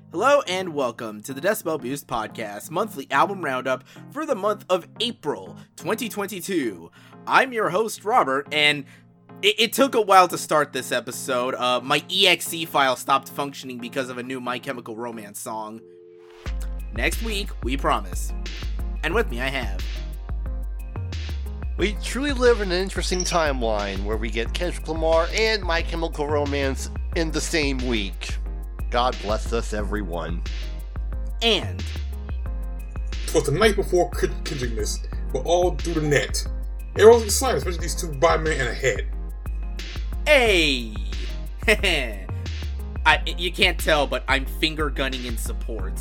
Hello and welcome to the Decibel Boost Podcast monthly album roundup for the month of April 2022. I'm your host, Robert, and it took a while to start this episode. My EXE file stopped functioning because of a new My Chemical Romance song. Next week, we promise. And with me, I have... We truly live in an interesting timeline where we get Kendrick Lamar and My Chemical Romance in the same week. God bless us, everyone. And... It was the night before Kendrick missed, but all through the net. Everyone's excited, especially these two Batman and a head. Hey! You can't tell, but I'm finger gunning in support.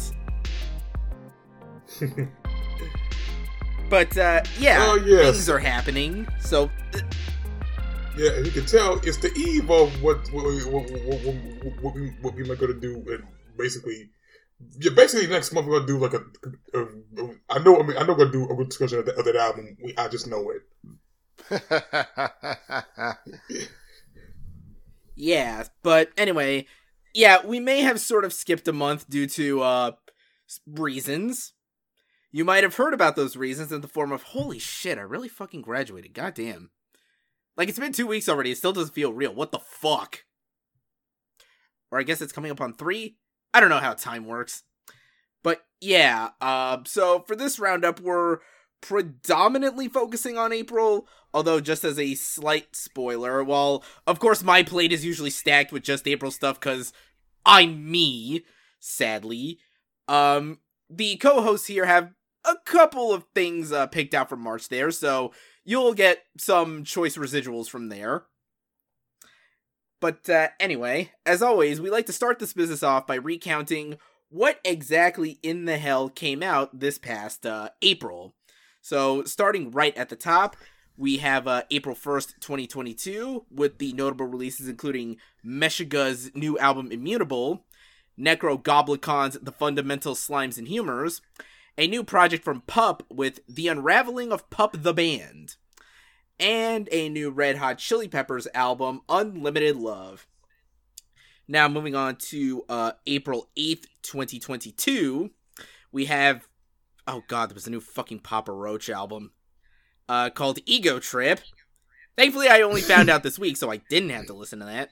But, yeah, yes. Things are happening, so... Yeah, and you can tell it's the eve of what we might going to do, and basically next month we're going to do like I know we're going to do a good discussion of that album. I just know it. Yeah, but anyway, yeah, we may have sort of skipped a month due to, reasons. You might have heard about those reasons in the form of, holy shit, I really fucking graduated, goddamn. Like, it's been 2 weeks already, it still doesn't feel real, what the fuck? Or I guess it's coming up on 3? I don't know how time works. But, yeah, so for this roundup, we're predominantly focusing on April, although just as a slight spoiler, while, of course, my plate is usually stacked with just April stuff, because I'm me, sadly. The co-hosts here have a couple of things picked out for March there, so you'll get some choice residuals from there. But anyway, as always, we like to start this business off by recounting what exactly in the hell came out this past April. So, starting right at the top, we have April 1st, 2022, with the notable releases including Meshuggah's new album Immutable, Necrogoblicon's The Fundamental Slimes and Humors, a new project from Pup with The Unraveling of Pup the Band, and a new Red Hot Chili Peppers album, Unlimited Love. Now, moving on to April 8th, 2022, we have, oh god, there was a new fucking Papa Roach album, called Ego Trip. Thankfully, I only found out this week, so I didn't have to listen to that.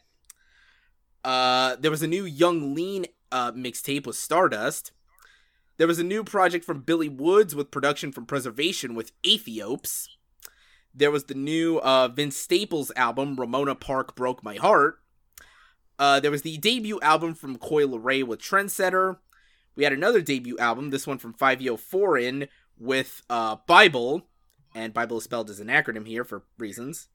There was a new Young Lean mixtape with Stardust. There was a new project from Billy Woods with production from Preservation with Aethiopes. There was the new Vince Staples album, Ramona Park Broke My Heart. There was the debut album from Coi Leray with Trendsetter. We had another debut album, this one from 5Yo Foreign with Bible. And Bible is spelled as an acronym here for reasons.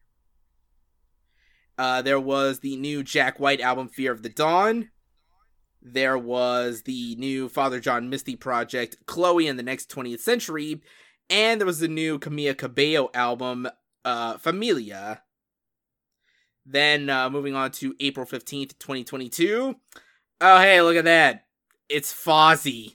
There was the new Jack White album, Fear of the Dawn. There was the new Father John Misty project, Chloe and the Next 20th Century. And there was the new Camila Cabello album, Familia. Then, moving on to April 15th, 2022. Oh, hey, look at that. It's Fozzy.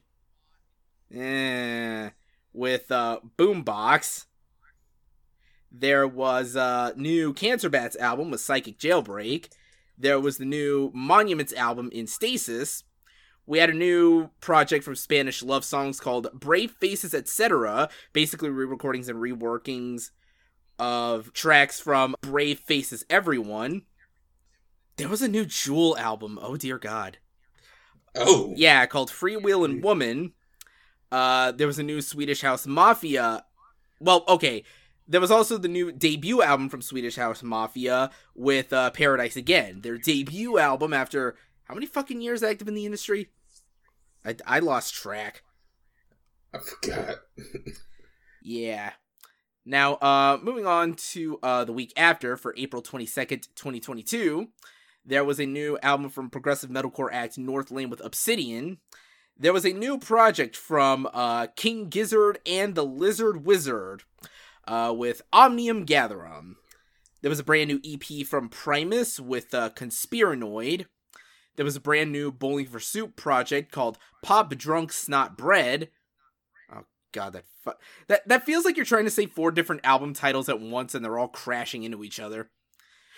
With Boombox. There was a new Cancer Bats album with Psychic Jailbreak. There was the new Monuments album in Stasis. We had a new project from Spanish Love Songs called Brave Faces, Etc. Basically re-recordings and reworkings of tracks from Brave Faces Everyone. There was a new Jewel album. Oh, dear God. Oh. Yeah, called Freewheelin' Woman. There was a new Swedish House Mafia. Well, okay. There was also the new debut album from Swedish House Mafia with Paradise Again. Their debut album after how many fucking years active in the industry? I lost track. I forgot. Yeah. Now, moving on to the week after, for April 22nd, 2022, there was a new album from progressive metalcore act Northlane with Obsidian. There was a new project from King Gizzard and the Lizard Wizard. With Omnium Gatherum. There was a brand new EP from Primus with Conspiranoid. There was a brand new Bowling for Soup project called Pop Drunk Snot Bread. Oh god, that feels like you're trying to say 4 different album titles at once and they're all crashing into each other.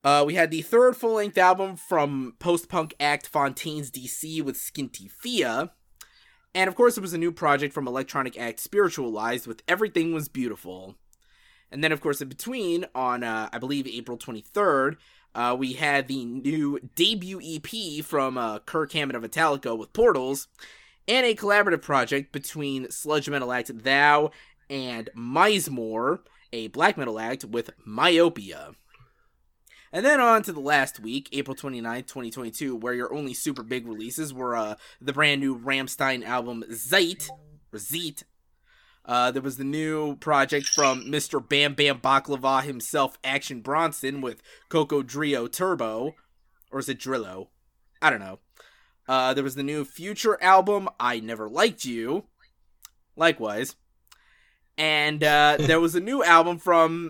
We had the third full-length album from post-punk act Fontaine's DC with Skinty Fia. And of course, it was a new project from electronic act Spiritualized with Everything Was Beautiful. And then, of course, in between, on, I believe, April 23rd, we had the new debut EP from Kirk Hammett of Metallica with Portals, and a collaborative project between sludge metal act Thou and Mizemore, a black metal act with Myopia. And then on to the last week, April 29th, 2022, where your only super big releases were the brand new Rammstein album Zeit, or Zeet. There was the new project from Mr. Bam Bam Baklava himself, Action Bronson, with Coco Drio Turbo. Or is it Drillo? I don't know. There was the new Future album, I Never Liked You. Likewise. And there was a new album from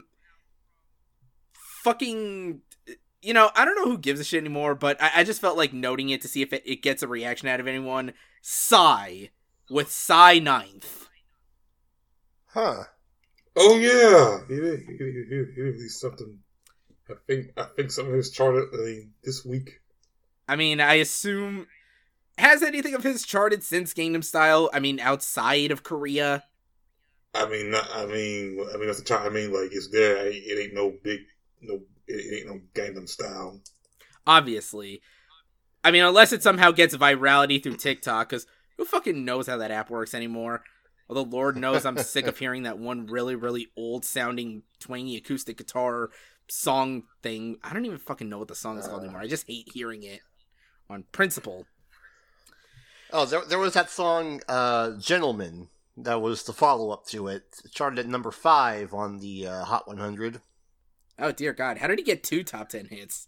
fucking... You know, I don't know who gives a shit anymore, but I just felt like noting it to see if it gets a reaction out of anyone. Psy, with Psy 9th. Huh. Oh yeah, he released something. I think something was charted this week. I mean, I assume... Has anything of his charted since Gangnam Style? I mean, outside of Korea? I mean, that's the chart. I mean, like, it's there. It ain't no big, it ain't no Gangnam Style. Obviously. I mean, unless it somehow gets virality through TikTok, because who fucking knows how that app works anymore? Although Lord knows I'm sick of hearing that one really, really old-sounding, twangy acoustic guitar song thing. I don't even fucking know what the song is called anymore. I just hate hearing it on principle. Oh, there was that song, Gentleman, that was the follow-up to it. It charted at number 5 on the Hot 100. Oh, dear God. How did he get 2 top 10 hits?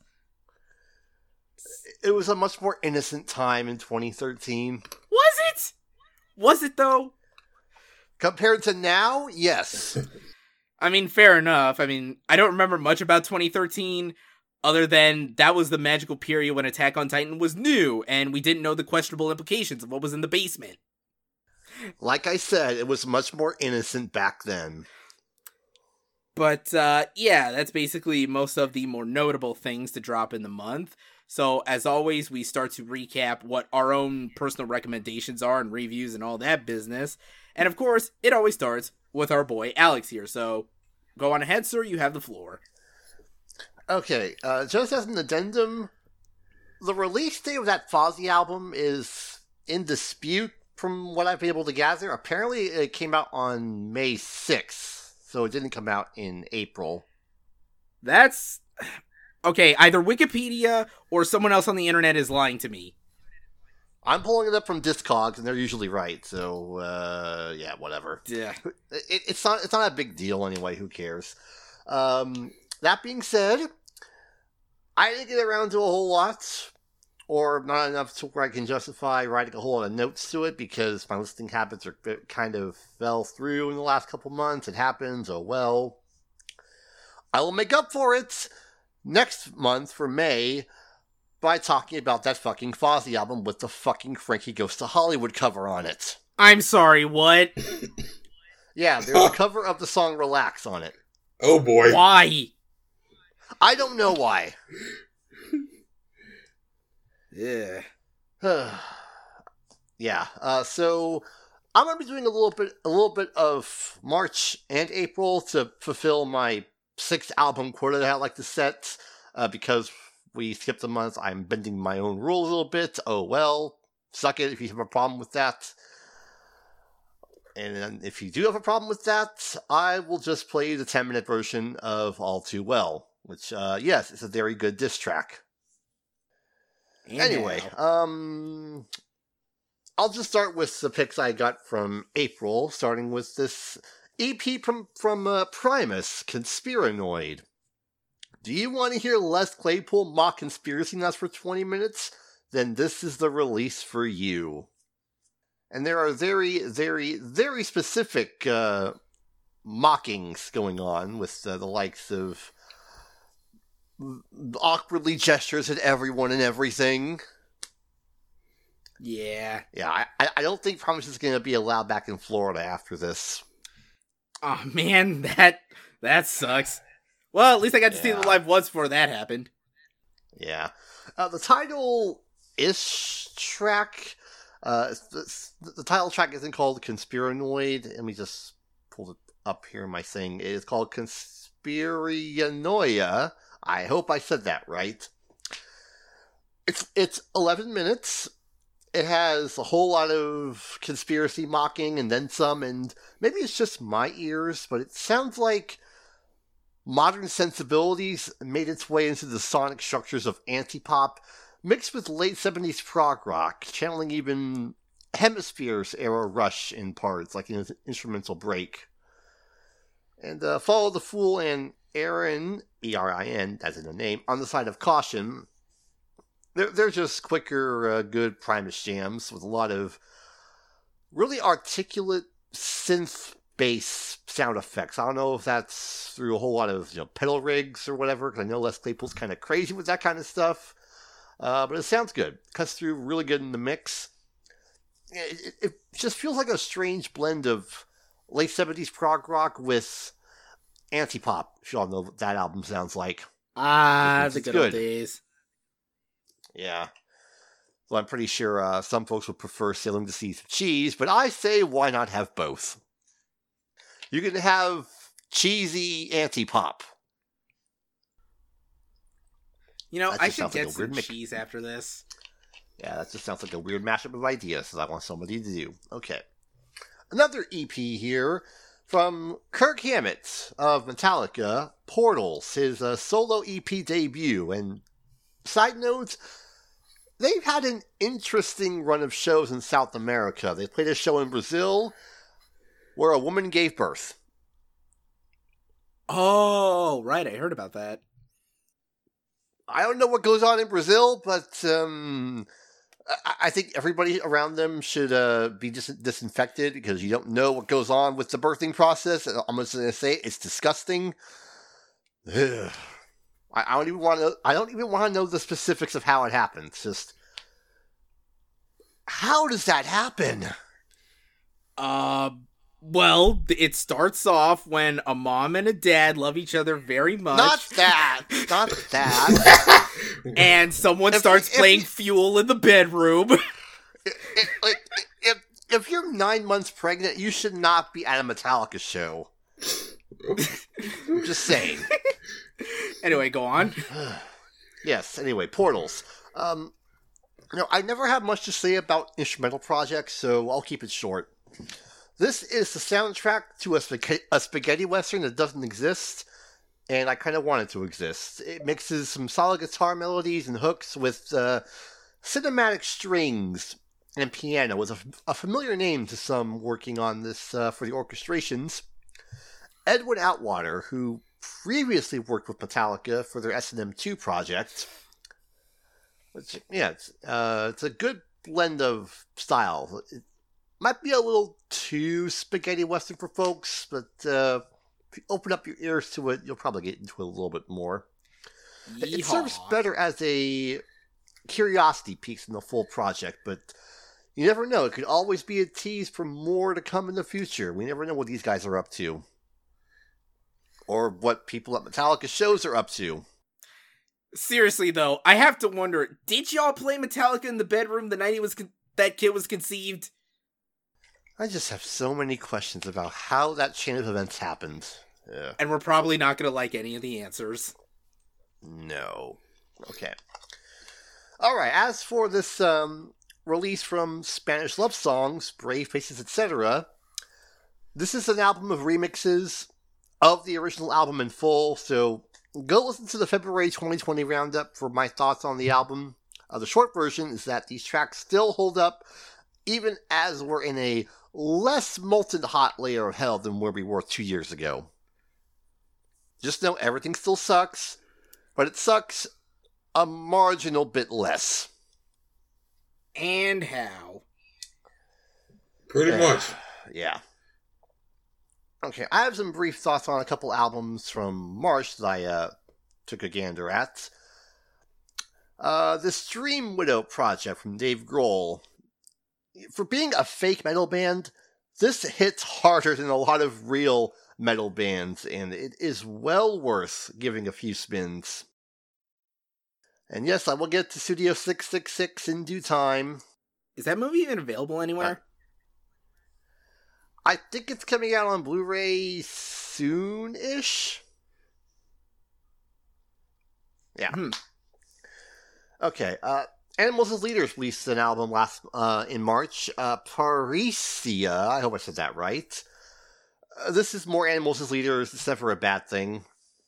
It was a much more innocent time in 2013. Was it? Was it, though? Compared to now, yes. I mean, fair enough. I mean, I don't remember much about 2013, other than that was the magical period when Attack on Titan was new, and we didn't know the questionable implications of what was in the basement. Like I said, it was much more innocent back then. But, yeah, that's basically most of the more notable things to drop in the month. So, as always, we start to recap what our own personal recommendations are and reviews and all that business. And, of course, it always starts with our boy Alex here. So, go on ahead, sir. You have the floor. Okay, just as an addendum, the release date of that Fozzy album is in dispute from what I've been able to gather. Apparently, it came out on May 6th, so it didn't come out in April. That's... Okay, either Wikipedia or someone else on the internet is lying to me. I'm pulling it up from Discogs, and they're usually right, so, yeah, whatever. Yeah. It's not a big deal anyway, who cares? That being said, I didn't get around to a whole lot, or not enough to where I can justify writing a whole lot of notes to it, because my listening habits are kind of fell through in the last couple months. It happens, oh well. I will make up for it next month for May by talking about that fucking Fozzy album with the fucking Frankie Goes to Hollywood cover on it. I'm sorry, what? Yeah, there's a cover of the song Relax on it. Oh boy. Why? I don't know why. Yeah. Yeah. So I'm gonna be doing a little bit of March and April to fulfill my 6th album quota that I like to set. Because we skipped a month, I'm bending my own rules a little bit. Oh well, suck it if you have a problem with that. And if you do have a problem with that, I will just play the 10-minute version of All Too Well, which, yes, it's a very good diss track. And anyway, I'll just start with the picks I got from April, starting with this EP from Primus, Conspiranoid. Do you want to hear Les Claypool mock conspiracy nuts for 20 minutes? Then this is the release for you. And there are very, very, very specific mockings going on with the likes of awkwardly gestures at everyone and everything. Yeah. Yeah, I don't think Primus is going to be allowed back in Florida after this. Oh man, that sucks. Well, at least I got to see the live once before that happened. Yeah. The title-ish track, the title track isn't called Conspiranoid. Let me just pull it up here in my thing. It is called Conspiranoia. I hope I said that right. It's 11 minutes. It has a whole lot of conspiracy mocking and then some, and maybe it's just my ears, but it sounds like modern sensibilities made its way into the sonic structures of antipop, mixed with late 70s prog rock, channeling even Hemisphere's era Rush in parts, like an instrumental break. And Follow the Fool and Erin, E-R-I-N, as in the name, on the side of caution. They're just quicker, good Primus jams with a lot of really articulate synth bass sound effects. I don't know if that's through a whole lot of pedal rigs or whatever, because I know Les Claypool's kind of crazy with that kind of stuff. But it sounds good. Cuts through really good in the mix. It just feels like a strange blend of late 70s prog rock with antipop, if you all know what that album sounds like. The good old days. Yeah. So I'm pretty sure some folks would prefer Sailing to Seas of Cheese, but I say why not have both? You can have cheesy antipop. I should get some cheese after this. Yeah, that just sounds like a weird mashup of ideas that I want somebody to do. Okay. Another EP here from Kirk Hammett of Metallica, Portals, his solo EP debut. And side note, they've had an interesting run of shows in South America. They played a show in Brazil where a woman gave birth. Oh, right. I heard about that. I don't know what goes on in Brazil, but I think everybody around them should be disinfected because you don't know what goes on with the birthing process. I'm just going to say it's disgusting. Ugh. I don't even want to know the specifics of how it happens. Just how does that happen? Well, it starts off when a mom and a dad love each other very much. Not that. And someone starts playing Fuel in the bedroom. If you're 9 months pregnant, you should not be at a Metallica show. I'm just saying. Anyway, go on. Yes, anyway, Portals. I never have much to say about instrumental projects, so I'll keep it short. This is the soundtrack to a spaghetti western that doesn't exist, and I kind of want it to exist. It mixes some solid guitar melodies and hooks with cinematic strings and piano. It's a familiar name to some working on this for the orchestrations. Edwin Outwater, who previously worked with Metallica for their S&M 2 project. It's a good blend of styles. It might be a little too spaghetti western for folks, but if you open up your ears to it, you'll probably get into it a little bit more. Yeehaw. It serves better as a curiosity piece than the full project, but you never know. It could always be a tease for more to come in the future. We never know what these guys are up to. Or what people at Metallica shows are up to. Seriously, though, I have to wonder, did y'all play Metallica in the bedroom the night that kid was conceived? I just have so many questions about how that chain of events happened. Yeah. And we're probably not going to like any of the answers. No. Okay. Alright, as for this release from Spanish Love Songs, Brave Faces, etc., this is an album of remixes of the original album in full, so go listen to the February 2020 roundup for my thoughts on the album. The short version is that these tracks still hold up, even as we're in a less molten hot layer of hell than where we were 2 years ago. Just know everything still sucks, but it sucks a marginal bit less. And how? Pretty much. Yeah. Okay, I have some brief thoughts on a couple albums from March that I took a gander at. The Stream Widow project from Dave Grohl. For being a fake metal band, this hits harder than a lot of real metal bands, and it is well worth giving a few spins. And yes, I will get to Studio 666 in due time. Is that movie even available anywhere? I think it's coming out on Blu-ray soon-ish. Yeah. Okay. Animals as Leaders released an album in March. Parisia. I hope I said that right. This is more Animals as Leaders. It's never a bad thing.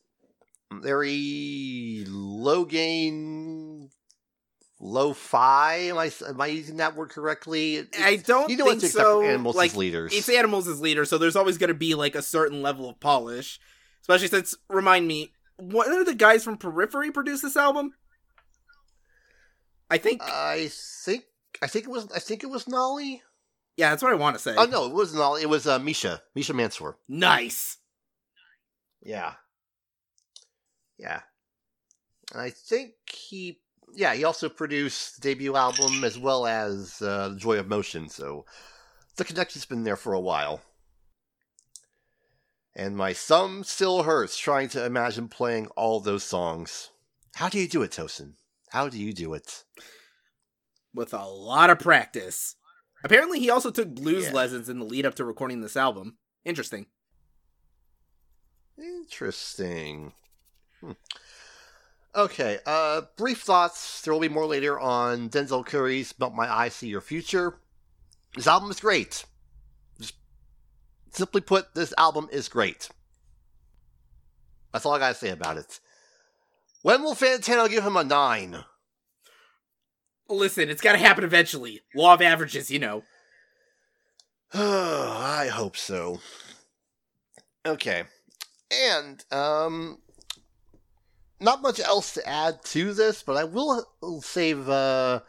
Very low gain, lo-fi. Am I using that word correctly? I don't think what to expect so. from Animals as Leaders. It's Animals as Leaders, so there's always going to be a certain level of polish. Especially since, remind me, what are the guys from Periphery produced this album? I think it was Nolly. Yeah, that's what I want to say. Oh no, it wasn't Nolly. It was Misha Mansour. Nice. Yeah. And I think he also produced the debut album as well as Joy of Motion, so the connection's been there for a while. And my thumb still hurts trying to imagine playing all those songs. How do you do it, Tosin? How do you do it? With a lot of practice. Apparently he also took blues lessons in the lead up to recording this album. Interesting. Okay, brief thoughts. There will be more later on Denzel Curry's Melt My Eyes, See Your Future. This album is great. Just simply put, this album is great. That's all I gotta say about it. When will Fantano give him a 9? Listen, it's gotta happen eventually. Law of averages, you know. I hope so. Okay. And, not much else to add to this, but I will save, I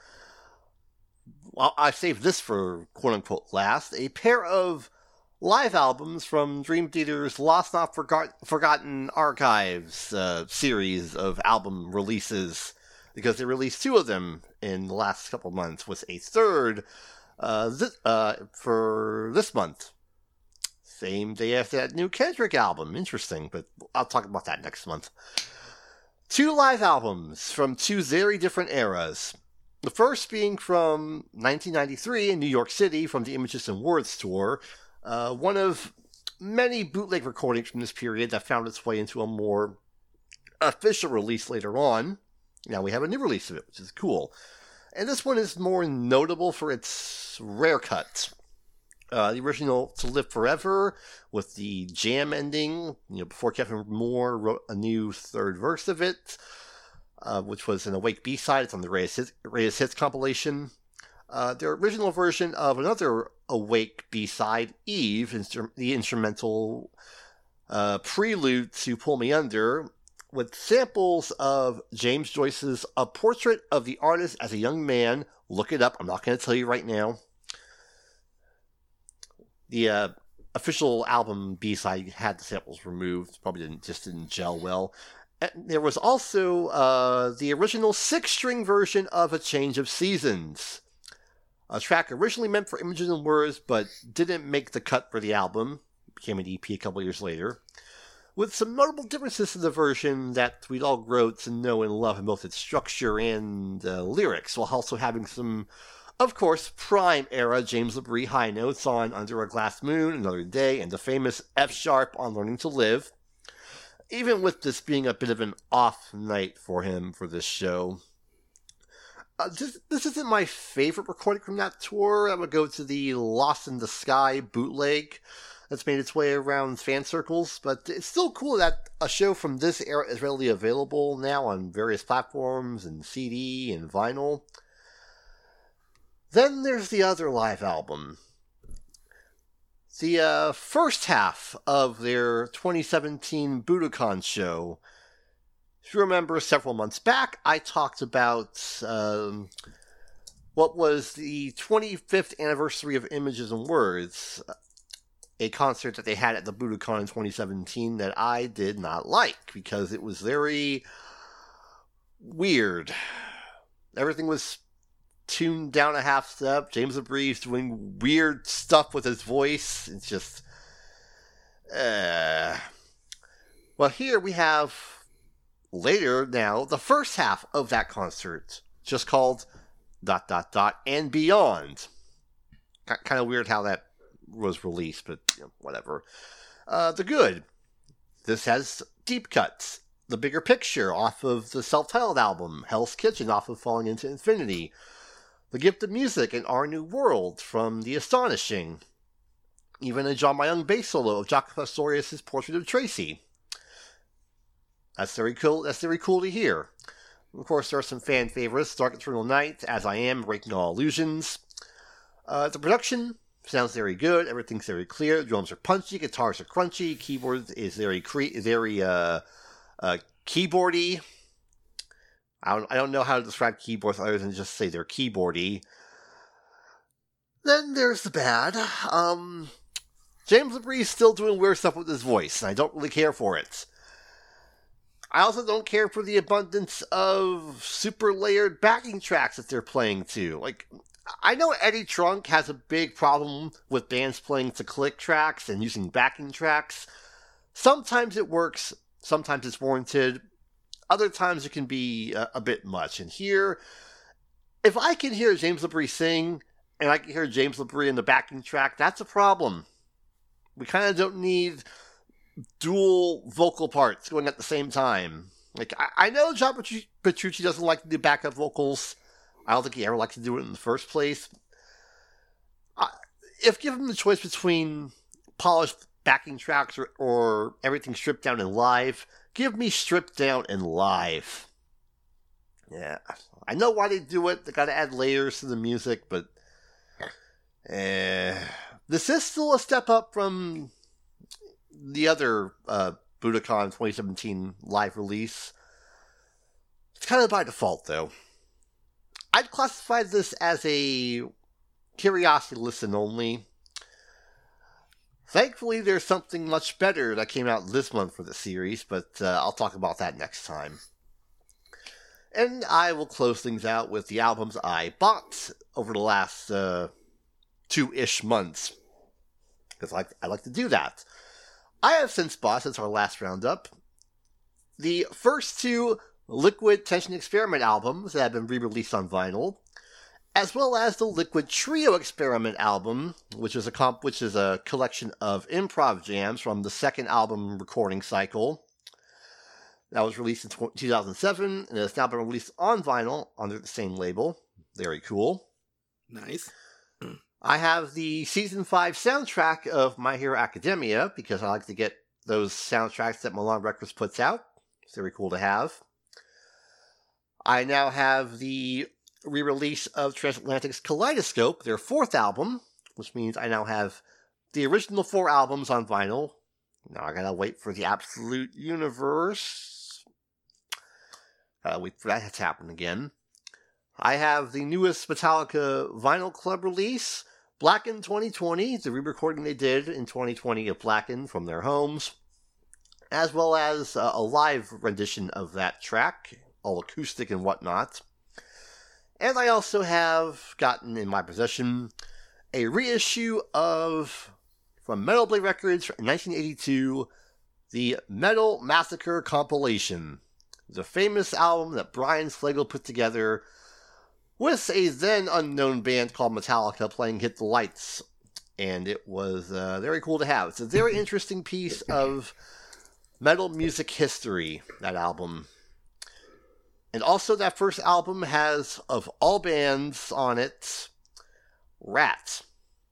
saved this for quote-unquote last. A pair of live albums from Dream Theater's Lost Not Forgotten Archives series of album releases, because they released 2 of them in the last couple months, with a third for this month. Same day after that new Kendrick album. Interesting, but I'll talk about that next month. 2 live albums from 2 very different eras. The first being from 1993 in New York City from the Images and Words tour. One of many bootleg recordings from this period that found its way into a more official release later on. Now we have a new release of it, which is cool. And this one is more notable for its rare cut. The original To Live Forever with the jam ending, before Kevin Moore wrote a new third verse of it, which was an Awake B-side. It's on the Greatest Hits compilation. Their original version of another Awake B-side, Eve, the instrumental prelude to Pull Me Under, with samples of James Joyce's A Portrait of the Artist as a Young Man. Look it up. I'm not going to tell you right now. The official album B-side had the samples removed. Probably didn't gel well. And there was also the original 6-string version of A Change of Seasons. A track originally meant for Images and Words, but didn't make the cut for the album. It became an EP a couple years later. With some notable differences to the version that we'd all grown to know and love in both its structure and lyrics, while also having some, of course, prime-era James LaBrie high notes on Under a Glass Moon, Another Day, and the famous F-sharp on Learning to Live. Even with this being a bit of an off night for him for this show. This isn't my favorite recording from that tour. I would go to the Lost in the Sky bootleg that's made its way around fan circles, but it's still cool that a show from this era is readily available now on various platforms and CD and vinyl. Then there's the other live album. The first half of their 2017 Budokan show. If you remember, several months back, I talked about what was the 25th anniversary of Images and Words, a concert that they had at the Budokan in 2017 that I did not like because it was very weird. Everything was tuned down a half step. James LaBrie's doing weird stuff with his voice. It's just... Well, here we have Later, now, the first half of that concert, just called ... and Beyond. Kind of weird how that was released, but whatever. The Good. This has deep cuts. The Bigger Picture off of the self-titled album. Hell's Kitchen off of Falling Into Infinity. The Gift of Music and Our New World from The Astonishing. Even a John Myung bass solo of Jaco Pastorius' Portrait of Tracy. That's very cool. That's very cool to hear. Of course, there are some fan favorites. Dark Eternal Night, As I Am, Breaking All Illusions. The production sounds very good. Everything's very clear. Drums are punchy. Guitars are crunchy. Keyboard is very keyboardy. I don't know how to describe keyboards other than just say they're keyboardy. Then there's the bad. James LaBrie is still doing weird stuff with his voice, and I don't really care for it. I also don't care for the abundance of super layered backing tracks that they're playing to. Like, I know Eddie Trunk has a big problem with bands playing to click tracks and using backing tracks. Sometimes it works, sometimes it's warranted, other times it can be a bit much. And here, if I can hear James LaBrie sing, and I can hear James LaBrie in the backing track, that's a problem. We kind of don't need dual vocal parts going at the same time. Like, I know John Petrucci doesn't like to do backup vocals. I don't think he ever liked to do it in the first place. If given the choice between polished backing tracks or everything stripped down and live, give me stripped down and live. Yeah, I know why they do it. They gotta add layers to the music, but this is still a step up from the other Budokan 2017 live release. It's kind of by default, though. I'd classify this as a curiosity listen only. Thankfully, there's something much better that came out this month for the series, but I'll talk about that next time. And I will close things out with the albums I bought over the last 2-ish months, because I like to do that. I have since bought, since our last roundup, the first 2 Liquid Tension Experiment albums that have been re-released on vinyl, as well as the Liquid Trio Experiment album, which is a collection of improv jams from the second album recording cycle. That was released in 2007, and has now been released on vinyl under the same label. Very cool. Nice. I have the Season 5 soundtrack of My Hero Academia, because I like to get those soundtracks that Milan Records puts out. It's very cool to have. I now have the re-release of Transatlantic's Kaleidoscope, their 4th album, which means I now have the original 4 albums on vinyl. Now I gotta wait for the Absolute Universe. Gotta wait for that to happen again. I have the newest Metallica Vinyl Club release, Blackened 2020, the re-recording they did in 2020 of Blackened from their homes, as well as a live rendition of that track, all acoustic and whatnot. And I also have gotten in my possession a reissue of, from Metal Blade Records in 1982, the Metal Massacre compilation, the famous album that Brian Slagel put together with a then unknown band called Metallica playing Hit the Lights. And it was very cool to have. It's a very interesting piece of metal music history, that album. And also that first album has, of all bands on it, Rat.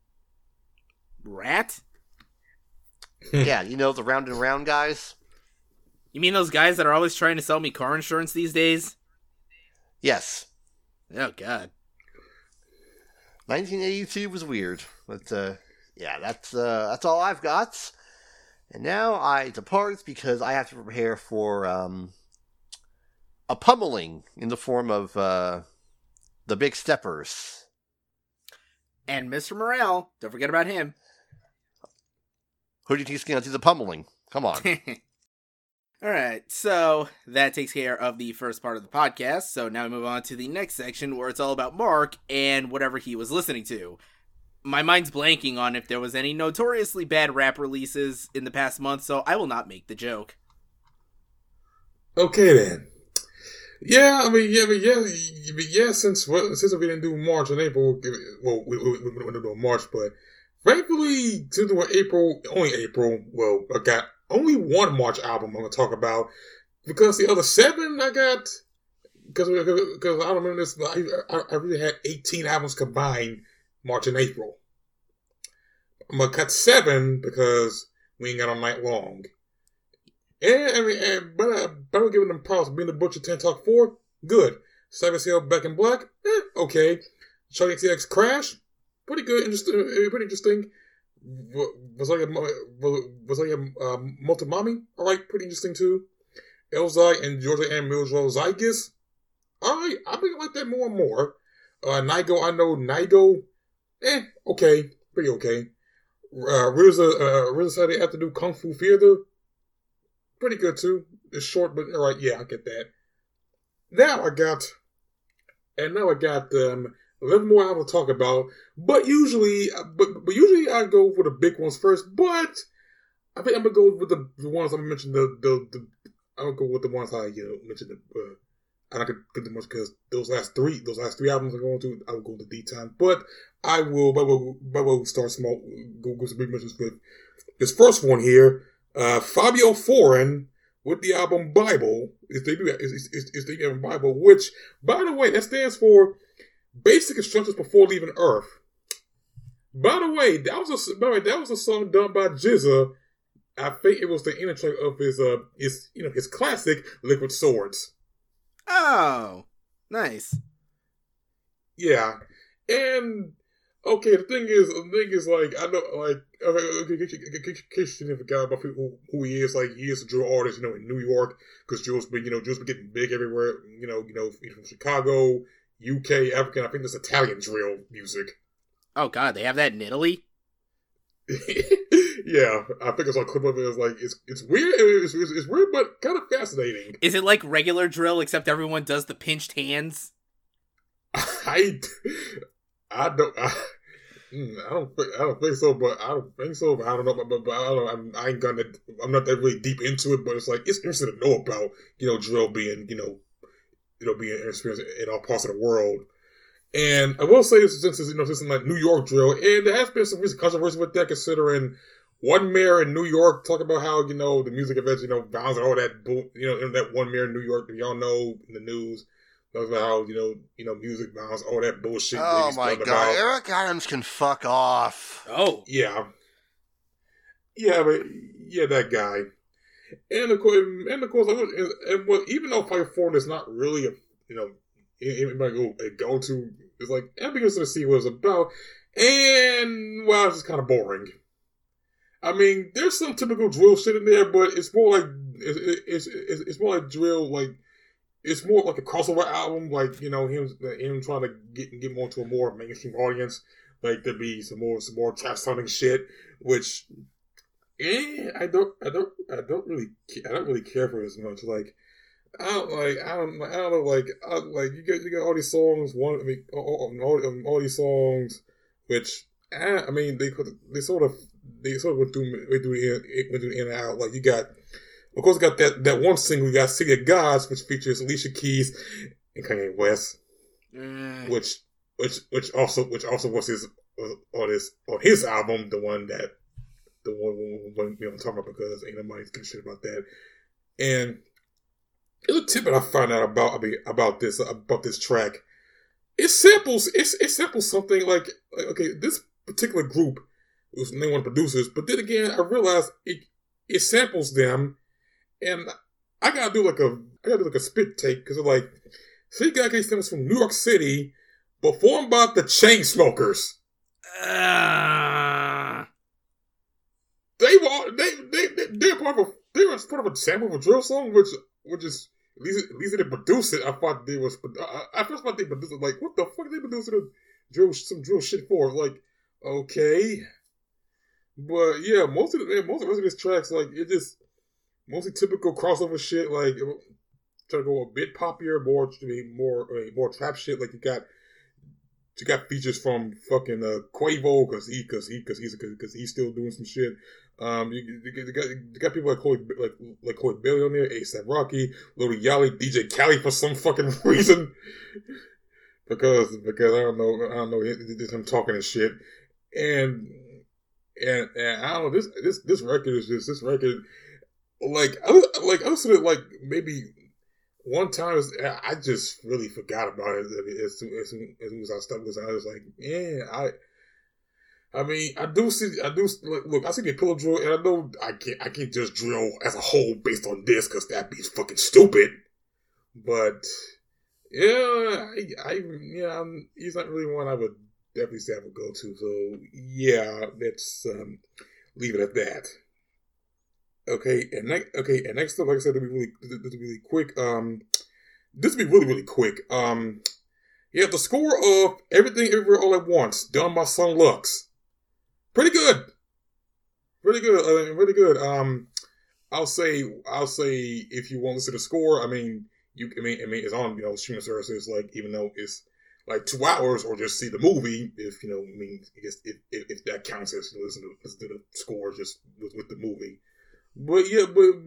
Rat? Yeah, you know, the Round and Round guys? You mean those guys that are always trying to sell me car insurance these days? Yes. Oh, God. 1982 was weird. But, yeah, that's all I've got. And now I depart because I have to prepare for a pummeling in the form of the Big Steppers. And Mr. Morale. Don't forget about him. Who do you think is going to do the pummeling? Come on. Alright, so that takes care of the first part of the podcast. So now we move on to the next section where it's all about Mark and whatever he was listening to. My mind's blanking on if there was any notoriously bad rap releases in the past month, so I will not make the joke. Okay then. Yeah, I mean, yeah. Since we didn't do March and April, well, we didn't do March, but thankfully, since we're only April. Well, I got only one March album I'm gonna talk about because the other 7 I got because I don't remember this. But I really had 18 albums combined March and April. I'm gonna cut 7 because we ain't got all night long. But I'm giving them props. Being the Butcher 10 Talk 4, good. Cypress Hill Back in Black, okay. Charlie XCX Crash, pretty good, interesting. Was like a Motomami, alright, pretty interesting too. Elzai and Georgia and Mildred Zygus, alright, I've been like that more and more. Nigo, okay, pretty okay. RZA said they have to do Kung Fu Theater. Pretty good too. It's short, but alright, yeah, I get that. Now I got 11 more I want to talk about. But usually I go for the big ones first. But I think I'm gonna go with the ones I mentioned. I'll go with the ones I mentioned. I'm not gonna get them much because those last three albums I'm going to. I will go to D-Time, but I will start small. Go some big mentions with this first one here. Fabio Foreign with the album Bible. Is the album Bible, which, by the way, that stands for Basic Instructions Before Leaving Earth. By the way, that was a song done by GZA. I think it was the inner track of his classic Liquid Swords. Oh, nice. Yeah, and okay, the thing is, like, I know, like, in case you never forgot about who he is, like, he is a drill artist, in New York, because Drill's been getting big everywhere, from Chicago, UK, African, I think there's Italian drill music. Oh god, they have that in Italy? Yeah, I think it's like clip of it. It's like it's weird. It's weird, but kind of fascinating. Is it like regular drill, except everyone does the pinched hands? I don't think so, but I don't think so. But I don't know. But I don't know. I'm not that really deep into it. But it's like it's interesting to know about drill being being experienced in all parts of the world. And I will say this since this is like New York drill, and there has been some recent controversy with that, considering one mayor in New York talking about how the music events violence and all that that one mayor in New York, y'all know in the news. Talks about how music violence, all that bullshit. Oh my god, about. Eric Adams can fuck off. Oh yeah, that guy. And of course, even though Fire Foreign is not really a it might go to, it's like I'm beginning to see what it's about, and well, it's just kind of boring. I mean, there's some typical drill shit in there, but it's more like it's more like drill, like it's more like a crossover album, like him trying to get more to a more mainstream audience. Like there'd be some more trap sounding shit, which I don't really care for as much. Like I don't know. Like you got all these songs. All these songs, which I mean, they sort of went through in and out. Like you got, of course, that one single. You got "City of Gods," which features Alicia Keys and Kanye West, which also was on his album, the one I'm talking about, because ain't nobody giving shit about that. And there's a tidbit I found out about this track. It samples something like okay, this particular group was named one of the producers, but then again I realized it samples them, and I gotta do like a spit take, because it's like, City Guy Case stems from New York City, performed by the Chainsmokers. They were part of a sample of a drill song, which is at least they didn't produce it. I thought they was. I first thought they produced it. Like, what the fuck are they producing some drill shit for? Like, okay, but yeah, most of the rest of these tracks, like, it just mostly typical crossover shit. Like, try to go a bit poppier, more trap shit. Like you got You got features from fucking Quavo because he's still doing some shit. You got people like Chloe Bailey on there, A$AP Rocky, Lil Yachty, DJ Khaled for some fucking reason. because I don't know him talking and shit, and I don't know, this record is just this record. I listened to it like maybe one time. I just really forgot about it as soon as I stopped listening. I was like, yeah, I mean, I do look. I see the pillow drill, and I know I can't just drill as a whole based on this because that beat's fucking stupid. But yeah, he's not really one I would definitely say I would go to. So yeah, let's leave it at that. Okay, and next up, like I said, this will be really quick. This will be really quick. Yeah, the score of Everything Everywhere All at Once, done by Son Lux. Pretty good. Really good. I'll say if you want to listen to the score, I mean it's on streaming services. Like, even though it's like 2 hours, or just see the movie if I guess if that counts as listen to the score just with the movie. But yeah,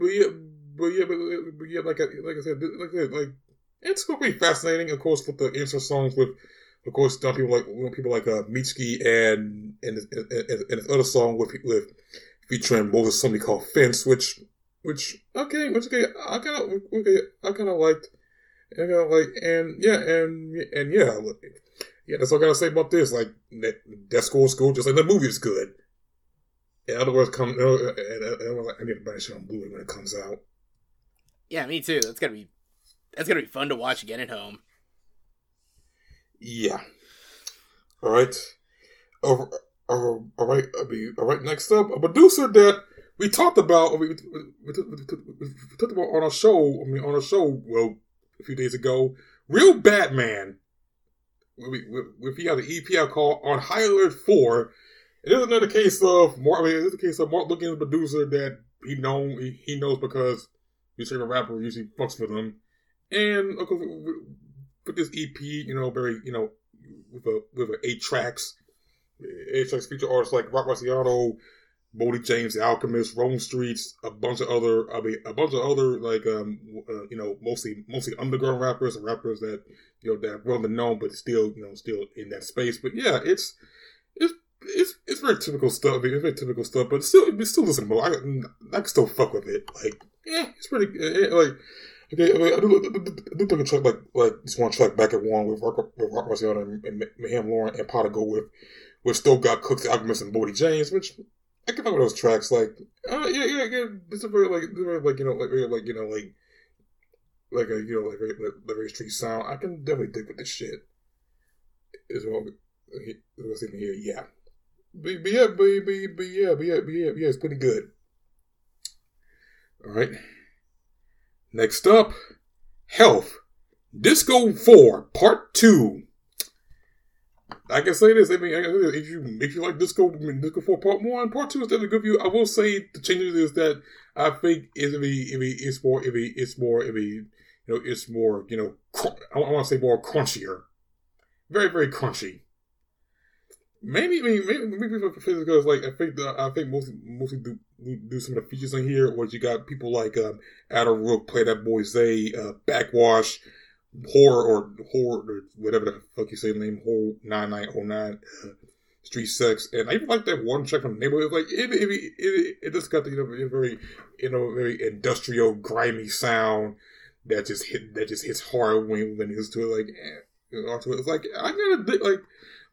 like I said, it's going to be fascinating. Of course, with the insert songs with, of course, people like Mitski and his other song with featuring Moses, somebody called Fence, which I kind of liked, and that's all I gotta say about this. Like, that score's cool, just like the movie is good. In other words, I need to buy shit on Blu-ray when it comes out. Yeah, me too. That's gonna be fun to watch again at home. Yeah. All right. All right. Next up, a producer that we talked about. We talked about on our show. Well, a few days ago. Real Batman. He had an EP out called On High Alert 4. It is another case of Mark looking at a producer that he knows because he's a rapper, usually fucks with him. And of course, with this EP, very, with 8 tracks. 8 tracks feature artists like Rock Marciano, Bodie James, The Alchemist, Rome Streets, a bunch of other like mostly underground rappers and rappers that that are well known, but still in that space. But yeah, it's very typical stuff. It's very typical stuff, but still listenable. I can still fuck with it. Like, yeah, it's pretty like. Okay, I do think a track like this one track Back at One with Rock Marciano and Mayhem Lauren and Potigo with Still Got Cooks, Alchemist, and Bodie James, which I can fuck with those tracks. Like, it's a very very street sound. I can definitely dig with this shit. As well, what's in here, yeah. But yeah, it's pretty good. All right. Next up, Health, Disco 4 Part 2. I can say this. I mean, if you like Disco 4 Part 1, Part 2 is definitely good for you. I will say the changes is that I think it's more, I want to say more crunchier, very very crunchy. Maybe because like I think mostly do some of the features in here where you got people like Adam Rook play that boy Zay, Backwash, Horror or whatever the fuck you say the name, Horror 9909, Street Sex, and I even like that one track from the Neighborhood. Like it just got the very industrial grimy sound that just hits hard when it's to it. Like it's like I gotta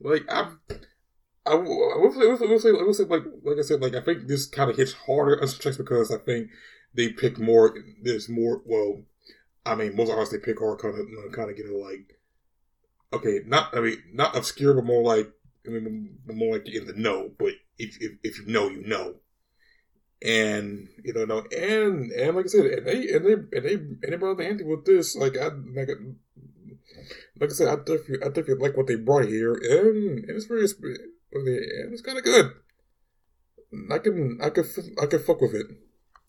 I will say, like I said, like I think this kind of hits harder on tracks because I think they pick more. There's more. Well, I mean, most artists they pick are kind of like, okay, not obscure, but more like more like in the know. But if you know, you know. And and like I said, and they brought the ante with this. Like I said, I definitely like what they brought here, and it's very. And it's kind of good. I can fuck with it.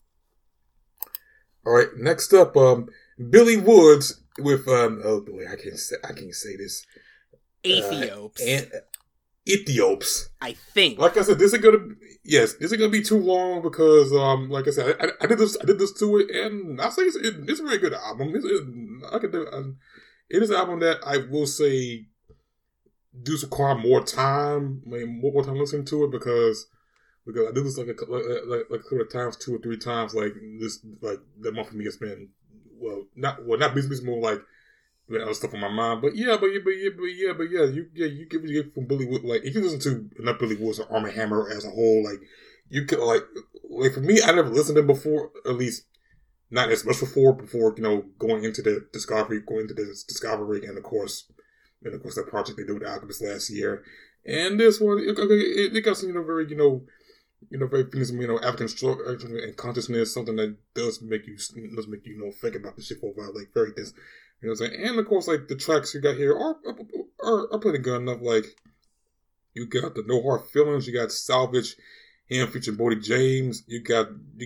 All right, next up, Billy Woods with oh boy, I can't say this. Ethiops. And Ethiops. I think. Like I said, this isn't gonna be too long because, like I said, I did this to it, and I say it's a very good album. It is an album that I will say does require more time, more time listening to it because I do this like a couple of times, 2 or 3 times. Like this, like that month for me has been not business, more like other stuff on my mind. But yeah, you get from Billy Wood. Like if you listen to enough Billy Woods or Armie Hammer as a whole, like you could like for me, I never listened to them before, at least not as much before going into the discovery, and of course that project they did with Alchemist last year, and this one it got some very very feelings of African struggle and consciousness, something that does make you think about this shit for a while, like very this. You know what I'm saying? And of course, like the tracks you got here are pretty good enough. Like you got the No Hard Feelings, you got Salvage, him featuring Bodie James. You got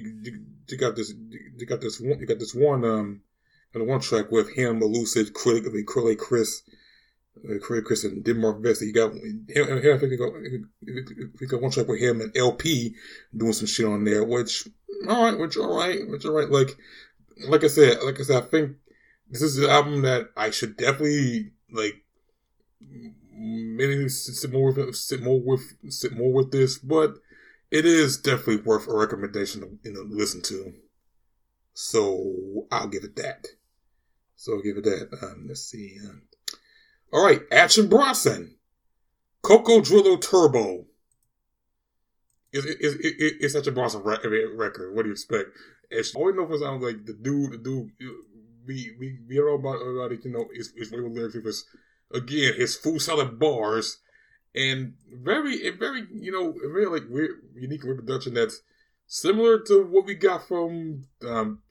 this one track with him, Elucid, Krillin Chris, and Denmark Vesey. You got him. I think you got one track with him and LP doing some shit on there. Which all right. Like I said, I think. This is an album that I should definitely maybe sit more with this, but it is definitely worth a recommendation to listen to. So I'll give it that. Let's see. All right, Action Bronson, Coco Drillo Turbo. It's Action Bronson record. What do you expect? I always know for sounds like the dude. We are all about it, his lyrics with his, again, his food salad bars, and very like weird, unique reproduction that's similar to what we got from I know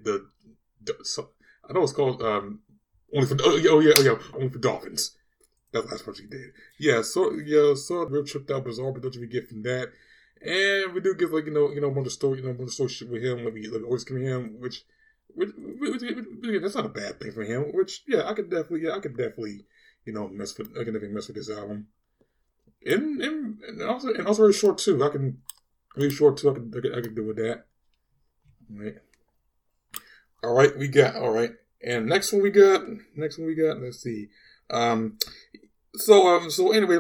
it's called Only for Dolphins. That's the last part she did. So real tripped out bizarre production we get from that, and we do get a bunch of story shit with him, like always coming him, which that's not a bad thing for him. Which I could definitely mess with this album. And also very short too. I can do with that. All right. And next one we got. Let's see. So anyway,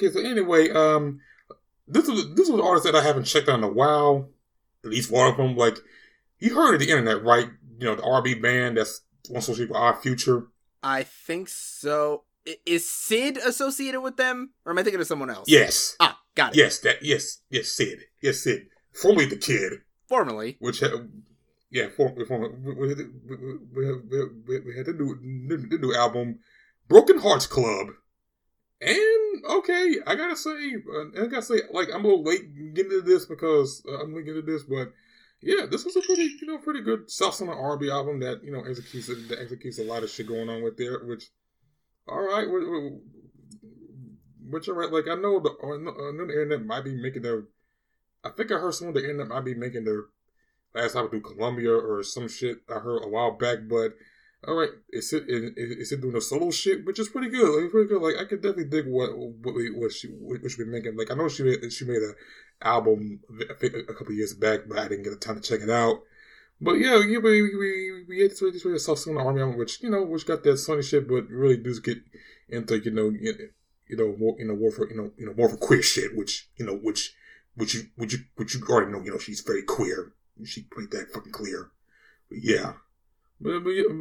this was an artist that I haven't checked out in a while. At least one of them. Like you heard of the internet, right? The R&B band that's one associated with Our Future. I think so. Is Sid associated with them, or am I thinking of someone else? Yes. Got it. Yes, Sid. Formerly The Kid. Formerly. Which, we had the new album, Broken Hearts Club. And, okay, I gotta say, like, I'm a little late getting into this because but yeah, this was a pretty good self-summer R&B album that, executes a lot of shit going on with there, which, all right, like, I know the internet might be making I think I heard someone on the internet might be making their last album through Columbia or some shit I heard a while back, but, all right, it's it doing a solo shit, which is pretty good. Like, I could definitely dig what she been making. Like, I know she made an album I think a couple of years back, but I didn't get the time to check it out. But yeah, we had this really soft song Army album, which got that sunny shit, but really does get into more for queer shit, which you already know. She's very queer. She made that fucking clear. But yeah. But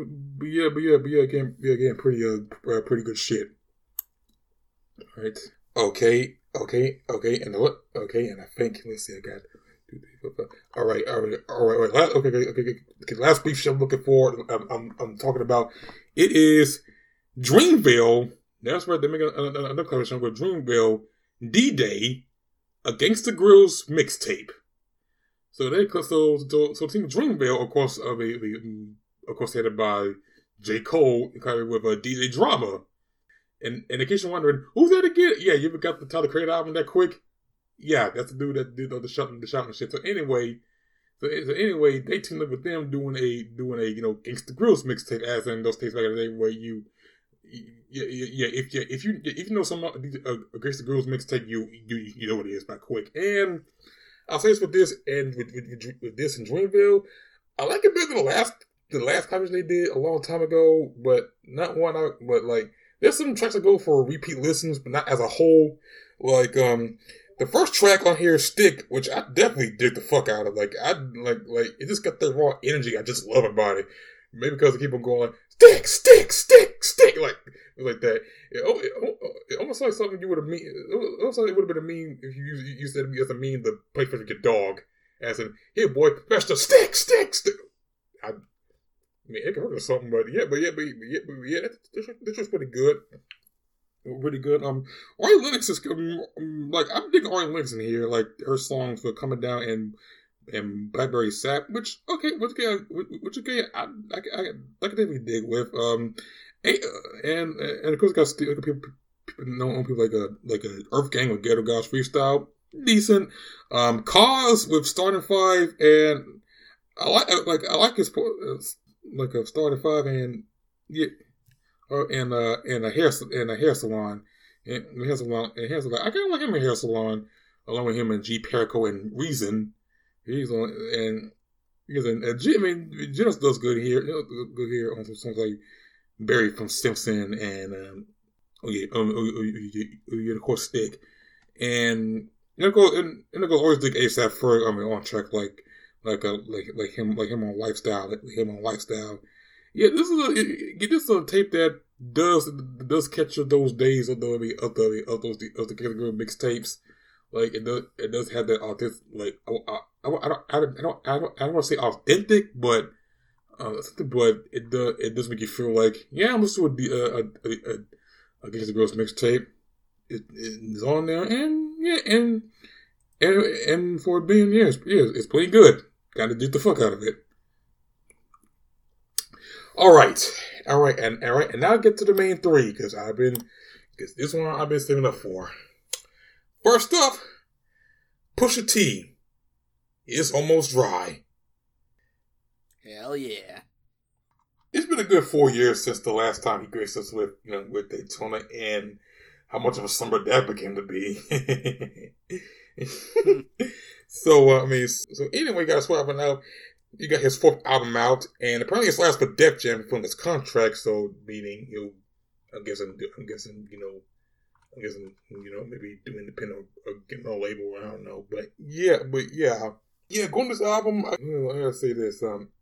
again, pretty good shit. All right. Okay, and what? Okay, and I think, let's see, I got 2, 3, 4, 5. All right. Okay. Last brief shit I'm looking for. I'm talking about. It is Dreamville. That's right. They make another collaboration with Dreamville. D-Day, a Gangsta Grillz mixtape. So Team Dreamville, of course, headed by J. Cole, with a DJ Drama. And in case you're wondering, who's that again? Yeah, you ever got the Tyler Creator album that quick? Yeah, that's the dude that did the shouting shit. So anyway, they teamed up with them doing a Gangsta Grillz mixtape, as in those tapes back in the day where you If you know some Against the Girls mixtape, you know what it is by Quick. And I'll say this with this and with this in Dreamville, I like it better than the last coverage they did a long time ago, but not one. But like, there's some tracks that go for repeat listens, but not as a whole. Like the first track on here is Stick, which I definitely dig the fuck out of. Like it just got that raw energy I just love about it. Maybe because I keep on going stick like that. It almost like something you would have mean. It almost like it would have been a meme if you said it as a meme to play for your dog, as in, here boy, that's the stick. I mean, it can hurt or something, but yeah, this was pretty good. Really good. Ari Lennox is like, I'm digging Ari Lennox in here. Like her songs for Coming Down and Blackberry Sap, which I can definitely dig with. And of course, got people know people like a Earth Gang with Ghetto Gods Freestyle, decent. Cause with Starting Five, and I like his like a Starting Five and yeah. And a hair salon. I kind of like him in Hair Salon, along with him and G Perico and Reason. He's on, and Genos does good here. On some songs like Barry from Simpson and of course Stick, and of course always dig ASAP Ferg. On track like him on Lifestyle. Yeah, this is a tape that does capture those days of the category mixtapes. Like it does have that authentic. Like I don't want to say authentic, but it does make you feel like, yeah, I'm listening to a Against the Girls mixtape. It's on there, and and for being it's pretty good. Gotta dig the fuck out of it. All right, and now get to the main three, because this one I've been saving up for. First up, Pusha T. It's Almost Dry. Hell yeah! It's been a good 4 years since the last time he graced us with Daytona, and how much of a slumber that became to be. So anyway, guys, what happened now? He got his 4th album out, and apparently it's last for Def Jam from his contract. So, meaning, I'm guessing, maybe doing independent or getting on a label. I don't know, but yeah. Going to this album, I gotta say this.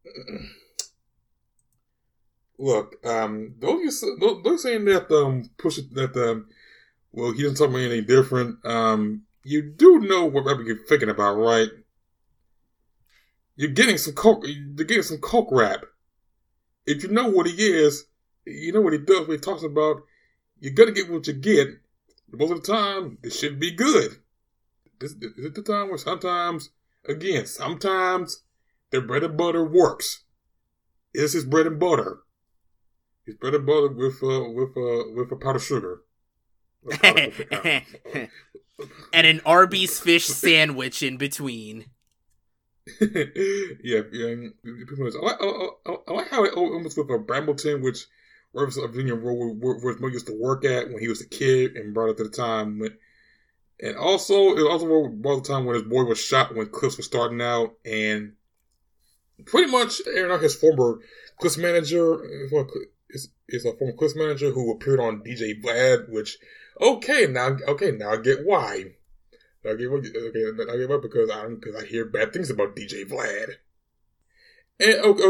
Look, those saying that Push it that well, he doesn't talk about anything different. You do know what rapper you're thinking about, right? You're getting some coke rap. If you know what he is, you know what he does, what he talks about, you're gonna get what you get. Most of the time, this should be good. This is the time where sometimes their bread and butter works. It's his bread and butter. His bread and butter with a powdered sugar. And an Arby's fish sandwich in between. Yeah. I like how it almost with a Brambleton, which represents a Virginia Road where Mo used to work at when he was a kid, and brought it to the time when, and also it also brought the time when his boy was shot when Clips was starting out, and pretty much airing out his former Clips manager is a former Clips manager who appeared on DJ Vlad, which now I get why. I gave up because I hear bad things about DJ Vlad. And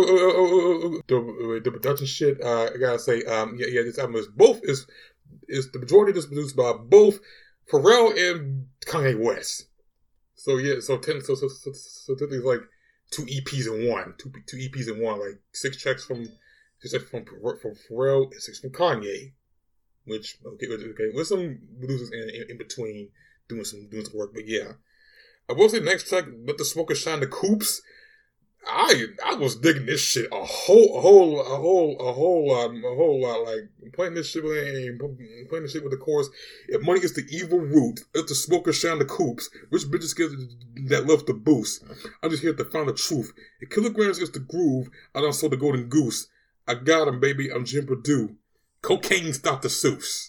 the production shit. I gotta say, this album is the majority of this produced by both Pharrell and Kanye West. So technically like 2 EPs in one, two EPs in one, like 6 tracks from Pharrell and 6 from Kanye. Which with some producers in between. Doing some work, but yeah. I will say the next track, Let the Smoker Shine the Coops. I was digging this shit a whole lot. Like playing this shit with the chorus. If money is the evil root, let the smoker shine the coops. Which bitches get that love to boost? I'm just here to find the truth. If kilograms is the groove, I done sold the golden goose. I got him, baby. I'm Jim Purdue. Cocaine's Dr. Seuss.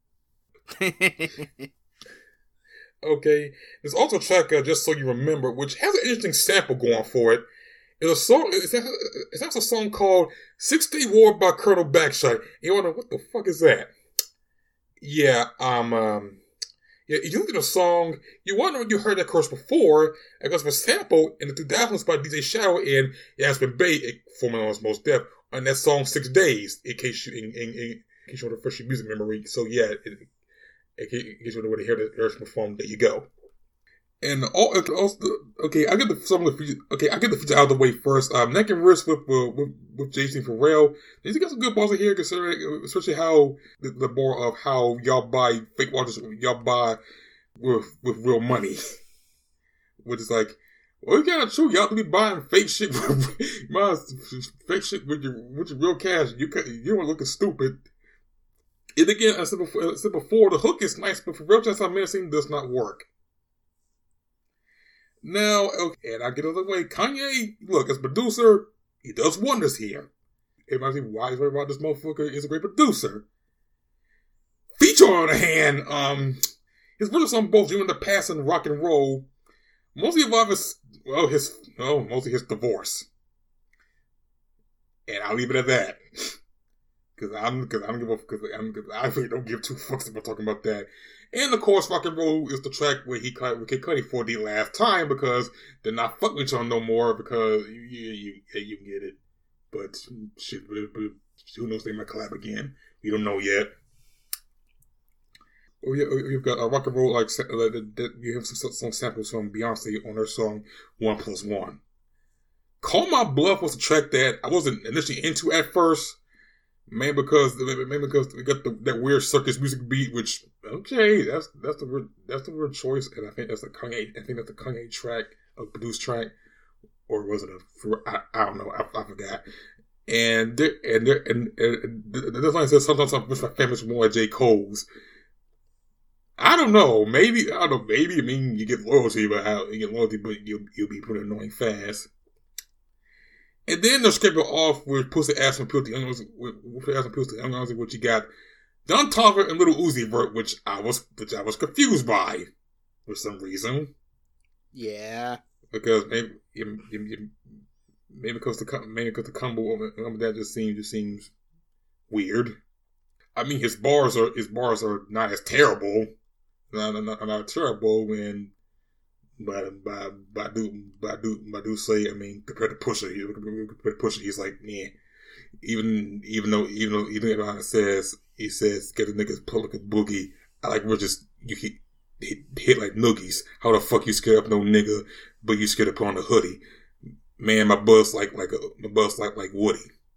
Okay, there's also a track, Just So You Remember, which has an interesting sample going for it. It's a song, it's also a song called 6 Day War by Colonel Backshot. You wonder, what the fuck is that? Yeah, you look at the song, you wonder if you heard that chorus before, because of a sample in the 2000s by DJ Shadow and Yasmin Bey, formerly known as Mos Def, on that song 6 Days, in case you want to refresh your music memory. So yeah, in case you want to hear the version performed, there you go. And also, okay, I get the features out of the way first. Neck and Wrist with Jason Pharrell. He's got some good balls in here, considering especially how the more of how y'all buy fake watches, y'all buy with real money, which is like, well, it's kind of true. Y'all be buying fake shit, fake shit with your real cash. You are looking stupid. And again, I said before, the hook is nice, but for real, just how menacing does not work. Now, okay, and I get out of the way. Kanye, look, as producer, he does wonders here. Everybody's like, why is everybody about this motherfucker is a great producer? Feature, on the hand, his brothers on both Dream in the Past and Rock and Roll mostly involve mostly his divorce. And I'll leave it at that. Because I really don't give two fucks about talking about that. And of course, Rock and Roll is the track where he cut with Kid Cudi for the last time because they're not fucking with each other no more because you get it. But shit, who knows, they might collab again. We don't know yet. Oh yeah, you've got Rock and Roll, like you have some samples from Beyonce on her song 1+1. Call My Bluff was a track that I wasn't initially into at first. Maybe because we got that weird circus music beat, which okay, that's the weird choice, and I think that's the Kanye track, a produced track, or was it I don't know, I forgot. And the line says sometimes I wish my family's more like J. Cole's. I don't know. Maybe I mean you get loyalty, but you'll be pretty annoying fast. And then they'll scrape it off with Pussy Ass and Pilty Young, which you got Don Toliver and Little Uzi Vert, which I was confused by for some reason. Yeah, because maybe because the combo of that just seems weird. I mean, his bars are not as terrible, not terrible, and. But I do say, I mean, compared to Pusha, he's like, yeah. Even though it says, he says, get the niggas public boogie. I like, we're just, you hit like noogies. How the fuck you scared up no nigga, but you scared to put on the hoodie? Man, my buzz like Woody.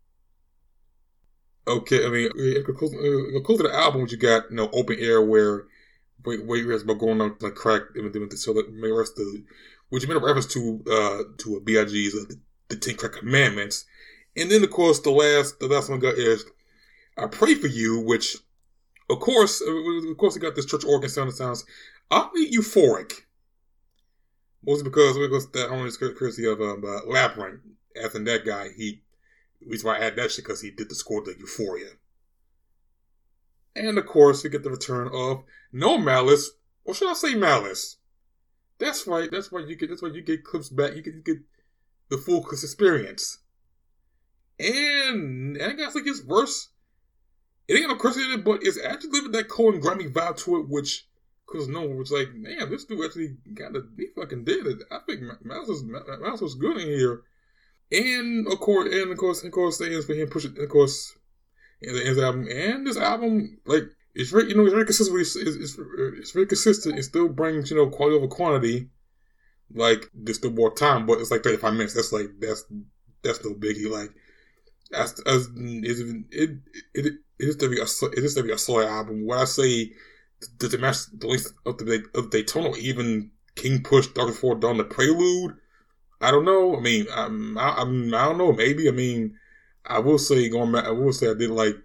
Okay, I mean, close to the album, what you got, Open Air, where you guys about going on like crack which made a reference to B.I.G.'s the 10 Crack Commandments. And then of course the last one got is I Pray For You, which of course we got this church organ sounds oddly euphoric. Mostly because that only is courtesy of Labyrinth. As in that guy, the reason why I add that shit because he did the score to Euphoria. And of course, we get the return of No Malice, or should I say Malice? That's right. That's why you get clips back. You get the full experience. And I guess like his verse, it ain't no curse in it, but it's actually living that cold and grimy vibe to it, which because no one was like, damn, this dude actually he fucking did it. I think Malice was good in here. And of course, things for him pushing, of course. His album and this album, like it's very, it's very consistent. It's very consistent. It still brings quality over quantity. Like there's still more time, but it's like 35 minutes. That's no biggie. Like it is to be a solid album. What I say, does it match the length of the Daytona? Even King Push, Dr. Ford Dawn, the Prelude. I don't know. I mean, I don't know. Maybe. I mean. I will say I do like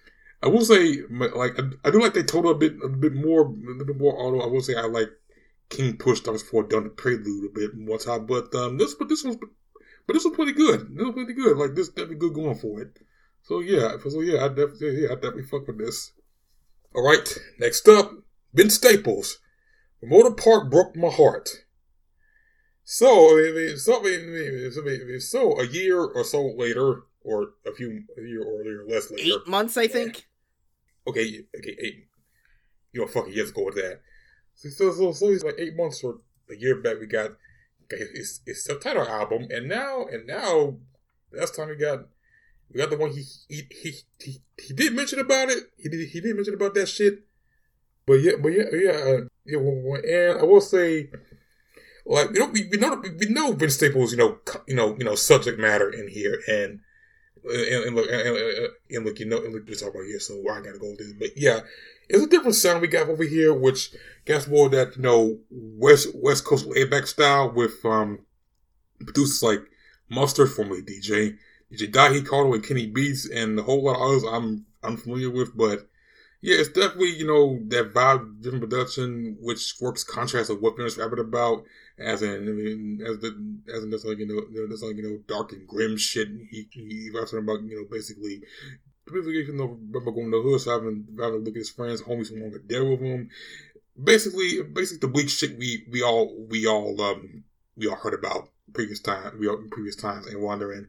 Daytona a bit more, although I will say I like King Push Dr. Ford Dawn the Prelude a bit more time. But this was pretty good. This was pretty good. Like this definitely good going for it. So I definitely fuck with this. All right, next up, Ben Staples. Promoter Park broke my heart. So, so a year or so later, or a year or less later. 8 months, I think. Okay, 8. Fuck it, let's go with that. So it's like 8 months or a year back. We got his subtitle album, and now last time we got the one he did mention about it. He did mention about that shit. But and I will say, like, we know Vince Staples, subject matter in here, and look, we talk about here, so I gotta go with this. But yeah, it's a different sound we got over here, which gets more that West Coast laid-back style with producers like Mustard, formerly DJ Dahi Carter and Kenny Beats, and a whole lot of others I'm familiar with. But yeah, it's definitely that vibe driven production, which works contrast of what Vince rapping about, as in that's like dark and grim shit. He raps about basically. Remember going to the hood, so having to look at his friends, homies who longer there with him. Basically the bleak shit we all heard about previous times, and wondering,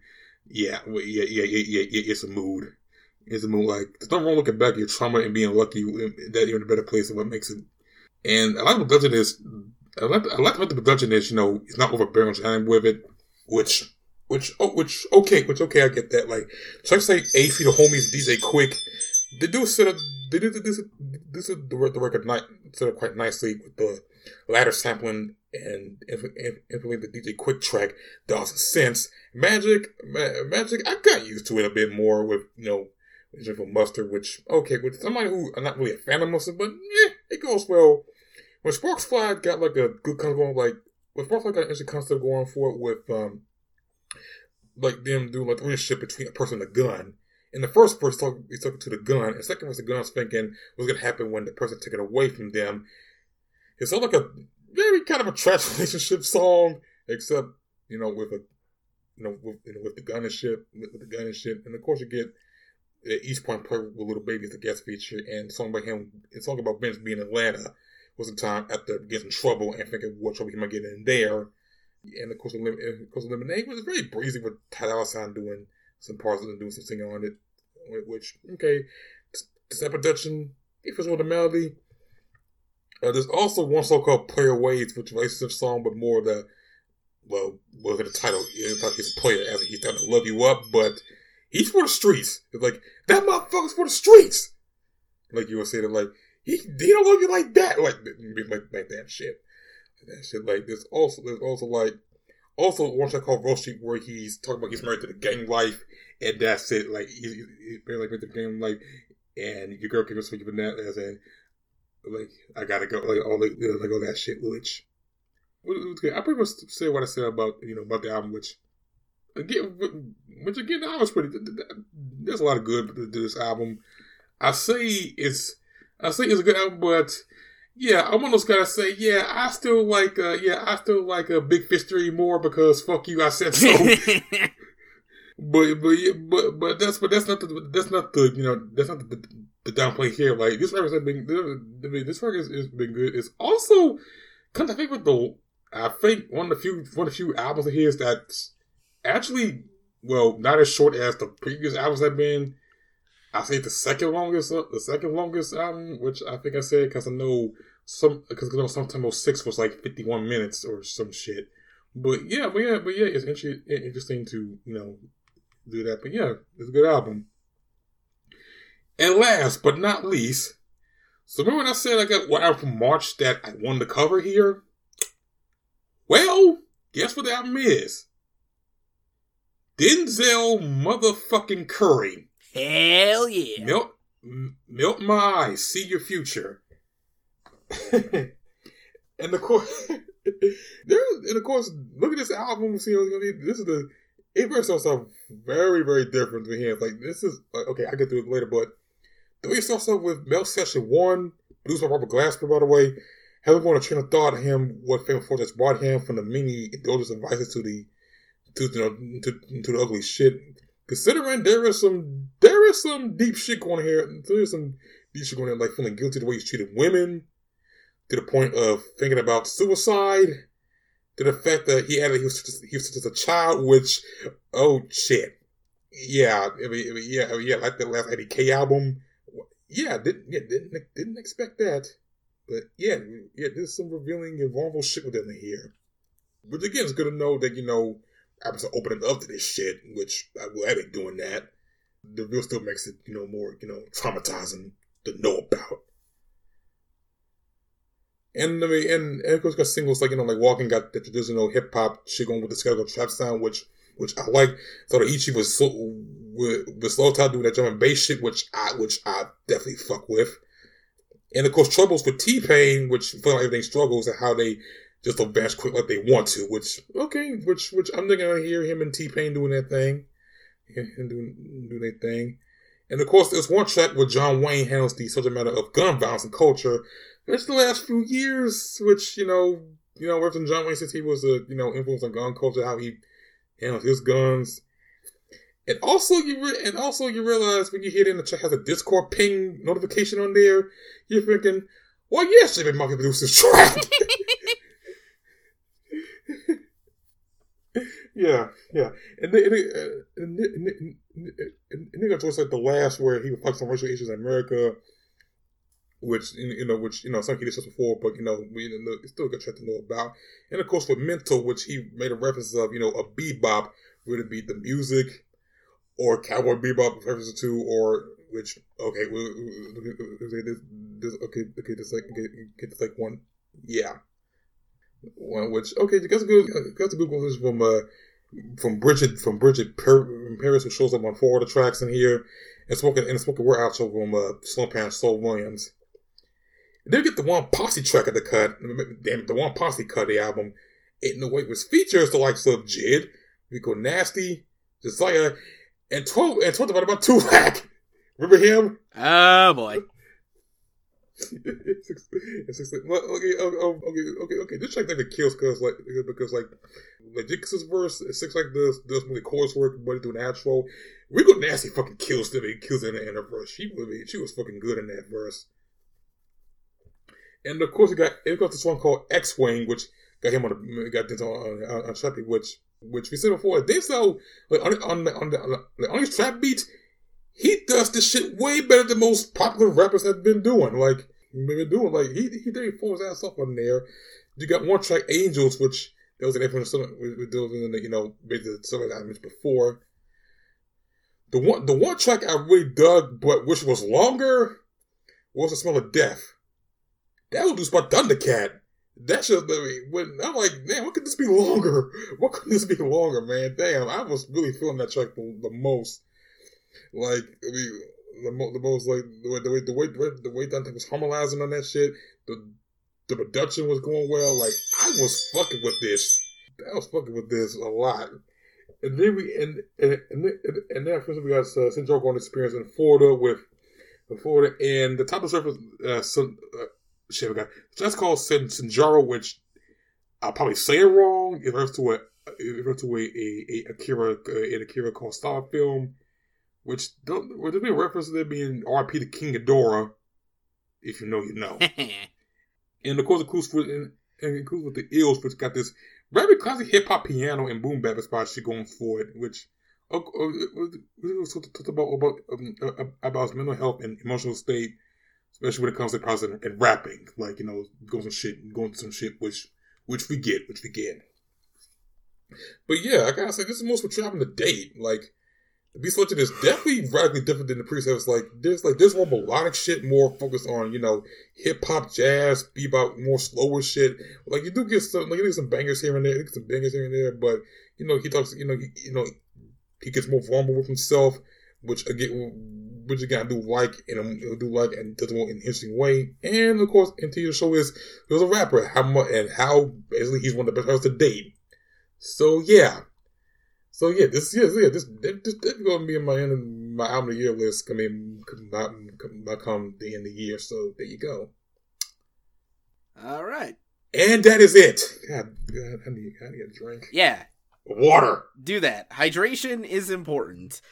it's a mood. It's a mood. Like, there's nothing wrong looking back at your trauma and being lucky that you're in a better place and what makes it. And I like the production is. I like what the production is. It's not overbearing with it, which okay, I get that. Like, so I say A-F the homies, DJ Quick, they do the record set up quite nicely with the ladder sampling and implementing the DJ Quick track. Does sense. Magic, I got used to it a bit more with for Mustard, which somebody who I'm not really a fan of Mustard, but yeah, it goes well. When Sparks Fly got like a good concept going, when Sparks Fly got an interesting concept going for it with like them doing like the relationship between a person and a gun. In the first verse, he's talking to the gun. And the second verse, the gun's thinking what's going to happen when the person taken away from them. It's sort of like a very kind of a trash relationship song, except with the gun and shit, with the gun and shit. And of course, you get East Point play with Little Baby as the guest feature, and song by him. It's talking about Vince being in Atlanta was the time after getting in trouble and thinking what trouble he might get in there. And of course, Lemonade was very breezy with Ty Dolla $ign doing some parts and doing some singing on it. Which, okay, this production, it fits with the melody. There's also one song called Player Ways, which is a relationship song, but more the title. He's a player, as he's trying to love you up, but he's for the streets. It's like, that motherfucker's for the streets. Like you were saying, like, he don't love you like that. Like that shit. That shit, like, there's also one track called Roast Street where he's talking about he's married to the gang life, and that's it. Like, he's married to the gang life, and your girl came up to you with that, as in, like, I gotta go, like, all that shit, which I pretty much say what I said about the album, which again, the album's pretty. There's a lot of good to this album. I say it's a good album, but yeah, I'm one of those guys say, yeah, I still like a Big Fish 3 more because fuck you, I said so. but that's not the downplay here. Like, this record has been good. It's also kind of I think one of the few albums of his that's actually, well, not as short as the previous albums have been. I say the second longest album, which I think I said because I know sometimes 6 was like 51 minutes or some shit. But yeah, it's interesting to do that. But yeah, it's a good album. And last but not least, so remember when I said I got one album from March that I wanted to cover here? Well, guess what the album is? Denzel motherfucking Curry. Hell yeah. Melt my eyes, see your future. and of course, look at this album. See, it versus off very, very different to him. Like, this is okay. I'll get to it later, but the way it starts off with Melt Session 1, produced by Robert Glasper, by the way, having on a train of thought of him, what Famous Four just brought him from the many indulgence and vices to the ugly shit. Considering there is some there is some deep shit going here. There is some deep shit going on, like feeling guilty the way he's treated women, to the point of thinking about suicide, to the fact that he was just a child, which, oh shit. Yeah, like that last IDK album. Yeah, didn't expect that. But yeah, there's some revealing and vulnerable shit within here. Which again, it's good to know that, rappers are opening up to this shit, which I'm glad they're doing that. The reveal still makes it, more, traumatizing to know about. And of course, got singles like, like Walking got the traditional hip hop shit going with the skeletal trap sound, which I like. So that Ichi was slow time doing that drum and bass shit, which I definitely fuck with. And of course, Troubles with T-Pain, which feel like everything struggles and how they just advance quick like they want to, which I'm not gonna hear him and T-Pain doing that thing. And doing their thing. And of course, there's one track where John Wayne handles the subject matter of gun violence and culture. It's the last few years, which, referencing John Wayne since he was influence on gun culture, how he handles his guns. And also you realize when you hear it in the track has a Discord ping notification on there, you're thinking, well, yeah, Jimmy Monkey produced this track. Yeah. And then got towards like the last where he reflects on racial issues in America, which some he discussed before, but it's still a good track to know about. And of course with Mental, which he made a reference of, a bebop, would it be the music or Cowboy Bebop references to, or which this like one, yeah. One which you got a good one from Bridget Paris, who shows up on 4 of the tracks in here, and Spoken Word outro from Slow Pan Soul Williams. And then we get the One Posse track of the cut. The One Posse cut of the album. In the way it was features the likes of Jid, Rico Nasty, Josiah, and talked about Tulak. Remember him? Oh boy. Okay. This track never kills because Jix's verse, it seems like does really chorus work, but doing outro. Rico Nasty fucking kills them. He kills in her verse. She was fucking good in that verse. And of course, it got this one called X-Wing, which got him on Trappy, which we said before. They sell on his trap beats. He does this shit way better than most popular rappers have been doing. He did pull his ass up on there. You got one track, Angels, which there was an influence with those basically some of the elements before. The one track I really dug, but wish was longer, was The Smell of Death. That was produced by Thundercat. That shit, when I'm like, man, what could this be longer? What could this be longer, man? Damn, I was really feeling that track the most. Like, the most, like, the way Dante was harmonizing on that shit, the production was going well. Like, I was fucking with this. I was fucking with this a lot. And then then of course we got Central going experience in Florida and the top of the surface, we got that's called Sanjaro, which I'll probably say it wrong. It refers to a Akira Kurosawa film. Which there's be a reference to there being R.I.P. to King Ghidorah, if you know, you know. And of course, it includes with the Ills, which got this very classic hip hop piano and boom bap inspired shit going for it, which we talked about his mental health and emotional state, especially when it comes to process and rapping, like going some shit, which we get. But yeah, I gotta say, this is the most we're traveling to date, like. Beat Selection is definitely radically different than the previous. There's more melodic shit, more focused on hip hop, jazz, bebop, more slower shit. Like you do get some bangers here and there, but he talks he gets more vulnerable with himself, which again I do like and does it in an interesting way. And of course, into the show is he was a rapper, how basically he's one of the best rappers to date. So yeah. This definitely going to be in my album of the year list. Come the end of the year. So there you go. All right, and that is it. God, I need a drink. Yeah, water. Do that. Hydration is important.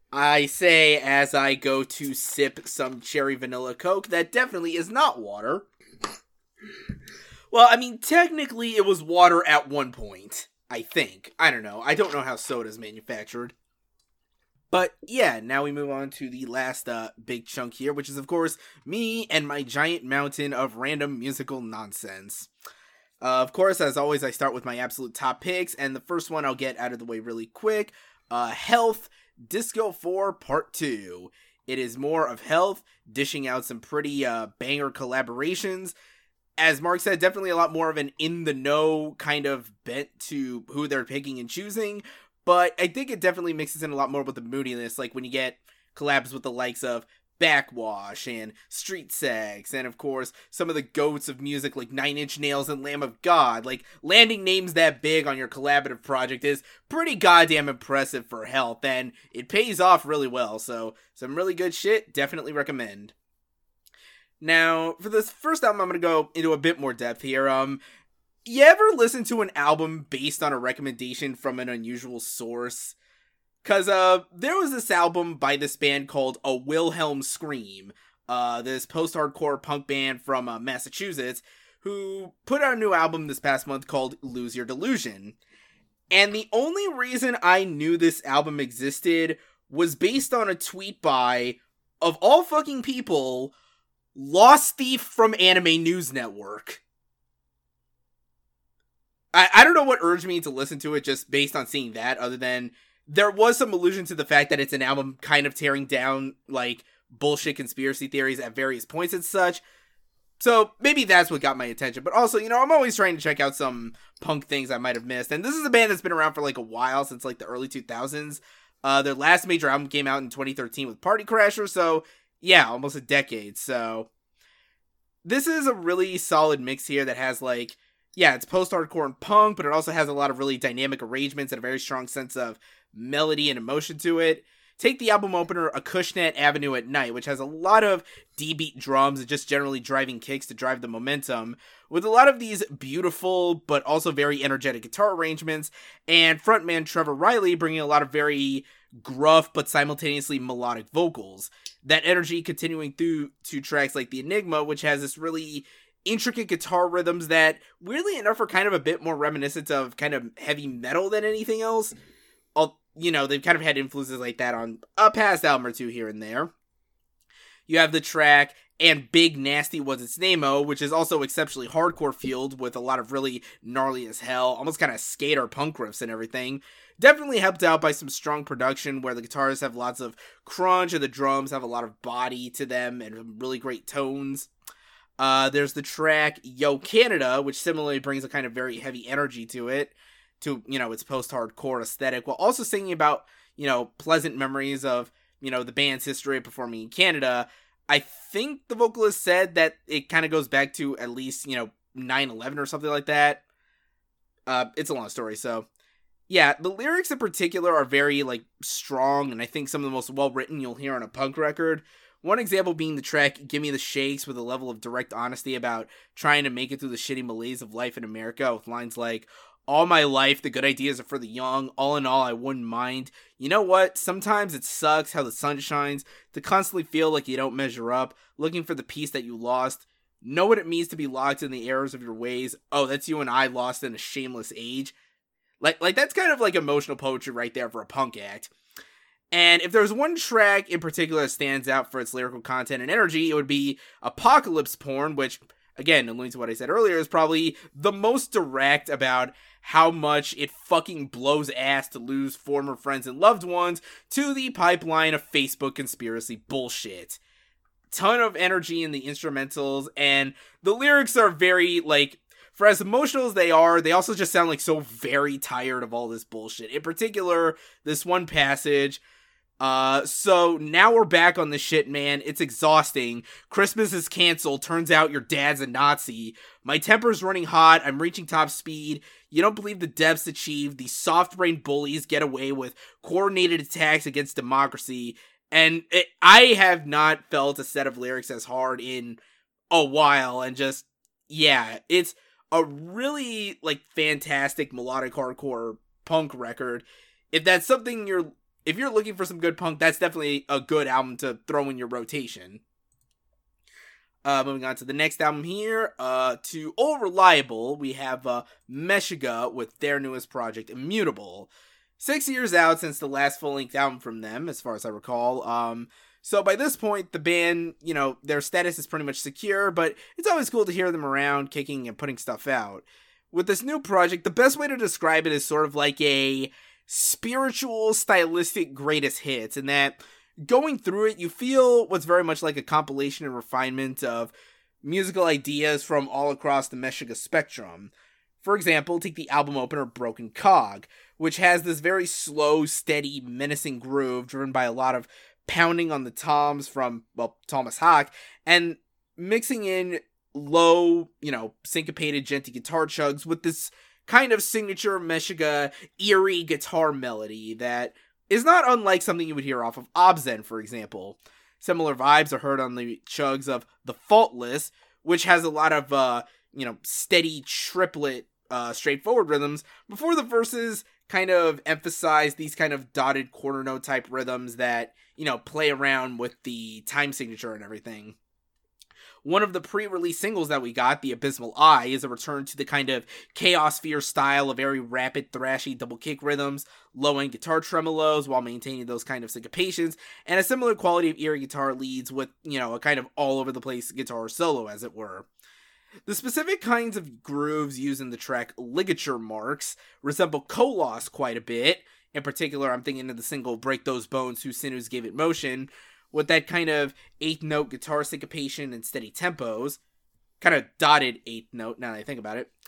I say as I go to sip some cherry vanilla Coke that definitely is not water. Well, I mean, technically it was water at one point, I think. I don't know. I don't know how soda's manufactured. But yeah, now we move on to the last big chunk here, which is, of course, me and my giant mountain of random musical nonsense. Of course, as always, I start with my absolute top picks, and the first one I'll get out of the way really quick. Health, Disco 4 Part 2. It is more of Health, dishing out some pretty banger collaborations. As Mark said, definitely a lot more of an in-the-know kind of bent to who they're picking and choosing, but I think it definitely mixes in a lot more with the moodiness, like when you get collabs with the likes of Backwash and Street Sex, and of course, some of the goats of music like Nine Inch Nails and Lamb of God. Like, landing names that big on your collaborative project is pretty goddamn impressive for Health, and it pays off really well, so some really good shit, definitely recommend. Now, for this first album, I'm going to go into a bit more depth here. You ever listen to an album based on a recommendation from an unusual source? Cause, there was this album by this band called A Wilhelm Scream, this post-hardcore punk band from, Massachusetts, who put out a new album this past month called Lose Your Delusion. And the only reason I knew this album existed was based on a tweet by, of all fucking people, Lost Thief from Anime News Network. I don't know what urged me to listen to it just based on seeing that, other than there was some allusion to the fact that it's an album kind of tearing down, like, bullshit conspiracy theories at various points and such. So maybe that's what got my attention. But also, you know, I'm always trying to check out some punk things I might have missed. And this is a band that's been around for like a while, since like the early 2000s. Their last major album came out in 2013 with Party Crasher, so yeah, almost a decade. So this is a really solid mix here that has like, yeah, it's post-hardcore and punk, but it also has a lot of really dynamic arrangements and a very strong sense of melody and emotion to it. Take the album opener, Acushnet Avenue at Night, which has a lot of D-beat drums and just generally driving kicks to drive the momentum, with a lot of these beautiful but also very energetic guitar arrangements, and frontman Trevor Riley bringing a lot of very gruff but simultaneously melodic vocals. That energy continuing through to tracks like The Enigma, which has this really intricate guitar rhythms that, weirdly enough, are kind of a bit more reminiscent of kind of heavy metal than anything else. You know, they've kind of had influences like that on a past album or two here and there. You have the track And Big Nasty Was Its Name-O, which is also exceptionally hardcore fueled with a lot of really gnarly as hell, almost kind of skater punk riffs and everything. Definitely helped out by some strong production where the guitars have lots of crunch and the drums have a lot of body to them and really great tones. There's the track Yo Canada, which similarly brings a kind of very heavy energy to it, to, you know, its post-hardcore aesthetic, while also singing about, you know, pleasant memories of, you know, the band's history of performing in Canada. I think the vocalist said that it kind of goes back to at least, you know, 9/11 or something like that. It's a long story, so yeah, the lyrics in particular are very, like, strong, and I think some of the most well-written you'll hear on a punk record. One example being the track Give Me the Shakes, with a level of direct honesty about trying to make it through the shitty malaise of life in America, with lines like, all my life, the good ideas are for the young. All in all, I wouldn't mind. You know what? Sometimes it sucks how the sun shines to constantly feel like you don't measure up, looking for the peace that you lost. Know what it means to be locked in the errors of your ways. Oh, that's you and I lost in a shameless age. Like that's kind of like emotional poetry right there for a punk act. And if there's one track in particular that stands out for its lyrical content and energy, it would be Apocalypse Porn, which, again, alluding to what I said earlier, is probably the most direct about how much it fucking blows ass to lose former friends and loved ones to the pipeline of Facebook conspiracy bullshit. Ton of energy in the instrumentals, and the lyrics are very, like, for as emotional as they are, they also just sound like so very tired of all this bullshit. In particular, this one passage, so now we're back on this shit, man. It's exhausting. Christmas is canceled. Turns out your dad's a Nazi. My temper's running hot. I'm reaching top speed. You don't believe the devs achieved. These soft-brained bullies get away with coordinated attacks against democracy. And I have not felt a set of lyrics as hard in a while. And just, yeah, it's a really, like, fantastic melodic hardcore punk record. If that's something you're if you're looking for some good punk, that's definitely a good album to throw in your rotation. Moving on to the next album here, to Old Reliable, we have Meshuggah with their newest project, Immutable. 6 years out since the last full-length album from them, as far as I recall. So by this point, the band, you know, their status is pretty much secure, but it's always cool to hear them around, kicking and putting stuff out. With this new project, the best way to describe it is sort of like a spiritual, stylistic greatest hits, in that going through it, you feel what's very much like a compilation and refinement of musical ideas from all across the Meshuggah spectrum. For example, take the album opener Broken Cog, which has this very slow, steady, menacing groove driven by a lot of pounding on the toms from, well, Thomas Hock, and mixing in low, you know, syncopated, genty guitar chugs with this kind of signature Meshuggah eerie guitar melody that is not unlike something you would hear off of Obzen, for example. Similar vibes are heard on the chugs of The Faultless, which has a lot of, you know, steady triplet, straightforward rhythms, before the verses kind of emphasize these kind of dotted quarter note type rhythms that, you know, play around with the time signature and everything. One of the pre-release singles that we got, The Abysmal Eye, is a return to the kind of Chaosphere style of very rapid, thrashy double kick rhythms, low-end guitar tremolos while maintaining those kind of syncopations, and a similar quality of eerie guitar leads with, you know, a kind of all-over-the-place guitar solo, as it were. The specific kinds of grooves used in the track Ligature Marks resemble Koloss quite a bit. In particular, I'm thinking of the single Break Those Bones, Whose Sinews Gave It Motion, with that kind of 8th note guitar syncopation and steady tempos. Kind of dotted 8th note, now that I think about it.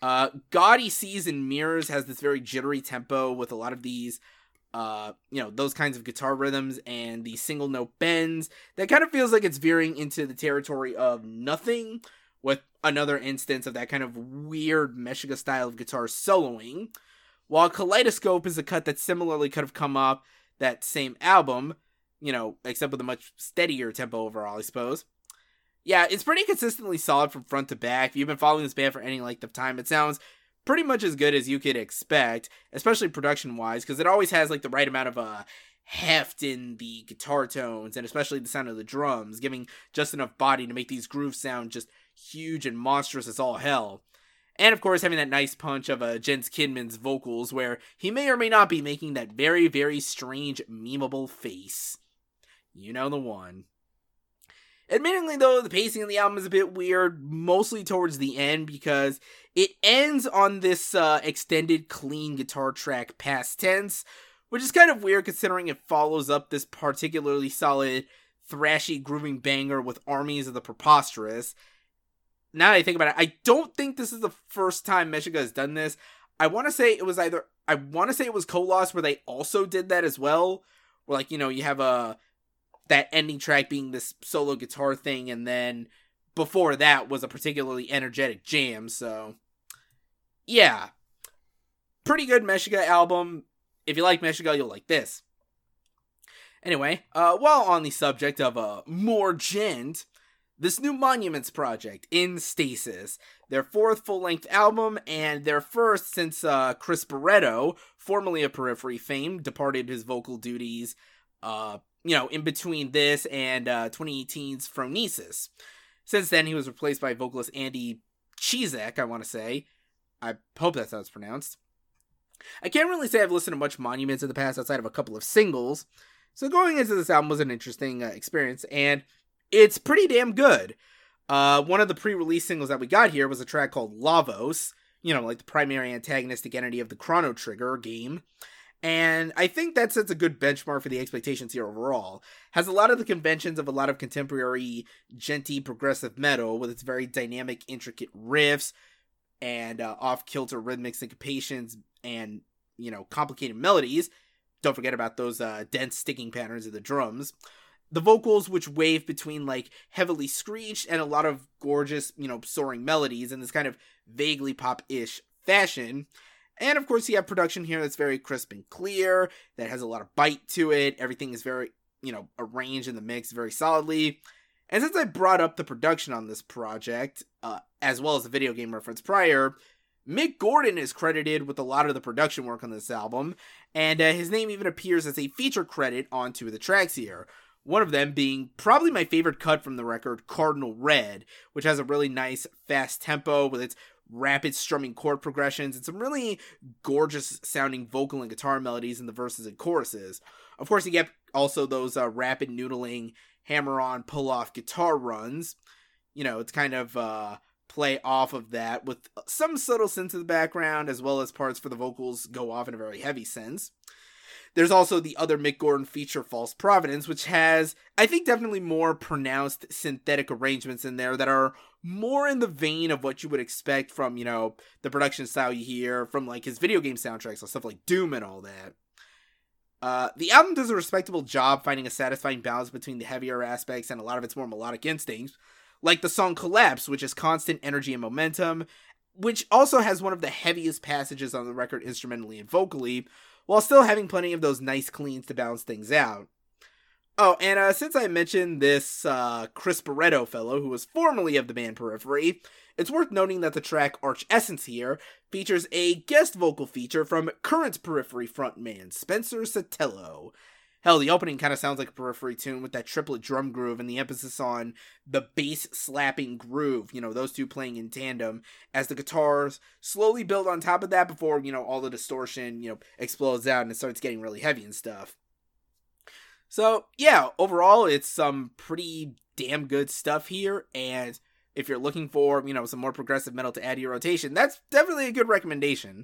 Gaudy Seas and Mirrors has this very jittery tempo with a lot of these, you know, those kinds of guitar rhythms and the single note bends that kind of feels like it's veering into the territory of Nothing, with another instance of that kind of weird Meshuggah style of guitar soloing. While Kaleidoscope is a cut that similarly could have come up that same album, you know, except with a much steadier tempo overall, I suppose. Yeah, it's pretty consistently solid from front to back. If you've been following this band for any length of time, it sounds pretty much as good as you could expect, especially production-wise, because it always has, like, the right amount of, heft in the guitar tones, and especially the sound of the drums, giving just enough body to make these grooves sound just huge and monstrous as all hell. And, of course, having that nice punch of Jens Kidman's vocals, where he may or may not be making that very, very strange, memeable face. You know the one. Admittingly, though, the pacing of the album is a bit weird, mostly towards the end, because it ends on this extended clean guitar track Past Tense, which is kind of weird considering it follows up this particularly solid, thrashy, grooving banger with Armies of the Preposterous. Now that I think about it, I don't think this is the first time Meshuggah has done this. I want to say it was Koloss where they also did that as well, where, like, you know, you have that ending track being this solo guitar thing, and then before that was a particularly energetic jam, so yeah. Pretty good Meshuggah album. If you like Meshuggah, you'll like this. Anyway, while on the subject of more gent, this new Monuments project, In Stasis, their 4th full-length album, and their first since Chris Barretto, formerly of Periphery fame, departed his vocal duties, you know, in between this and 2018's Phronesis. Since then, he was replaced by vocalist Andy Chizek, I want to say. I hope that's how it's pronounced. I can't really say I've listened to much Monuments in the past outside of a couple of singles, so going into this album was an interesting experience, and it's pretty damn good. One of the pre-release singles that we got here was a track called Lavos, you know, like the primary antagonistic entity of the Chrono Trigger game. And I think that sets a good benchmark for the expectations here overall. Has a lot of the conventions of a lot of contemporary, genty, progressive metal with its very dynamic, intricate riffs and off-kilter rhythmic syncopations and, you know, complicated melodies. Don't forget about those dense sticking patterns of the drums. The vocals, which wave between, like, heavily screeched and a lot of gorgeous, you know, soaring melodies in this kind of vaguely pop-ish fashion. And, of course, you have production here that's very crisp and clear, that has a lot of bite to it. Everything is very, you know, arranged in the mix very solidly. And since I brought up the production on this project, as well as the video game reference prior, Mick Gordon is credited with a lot of the production work on this album, and his name even appears as a feature credit on 2 of the tracks here. One of them being probably my favorite cut from the record, Cardinal Red, which has a really nice fast tempo with its rapid strumming chord progressions and some really gorgeous sounding vocal and guitar melodies in the verses and choruses. Of course, you get also those rapid noodling, hammer-on, pull-off guitar runs. You know, it's kind of play off of that with some subtle synths in the background, as well as parts for the vocals go off in a very heavy sense. There's also the other Mick Gordon feature, False Providence, which has, I think, definitely more pronounced synthetic arrangements in there that are more in the vein of what you would expect from, you know, the production style you hear from, like, his video game soundtracks, so stuff like Doom and all that. The album does a respectable job finding a satisfying balance between the heavier aspects and a lot of its more melodic instincts, like the song Collapse, which is constant energy and momentum, which also has one of the heaviest passages on the record instrumentally and vocally, while still having plenty of those nice cleans to balance things out. Oh, and since I mentioned this Chris Barretto fellow, who was formerly of the band Periphery, it's worth noting that the track Arch Essence here features a guest vocal feature from current Periphery frontman Spencer Sotelo. Hell, the opening kind of sounds like a Periphery tune with that triplet drum groove and the emphasis on the bass slapping groove, you know, those two playing in tandem as the guitars slowly build on top of that before, you know, all the distortion, you know, explodes out and it starts getting really heavy and stuff. So, yeah, overall, it's some pretty damn good stuff here, and if you're looking for, you know, some more progressive metal to add to your rotation, that's definitely a good recommendation.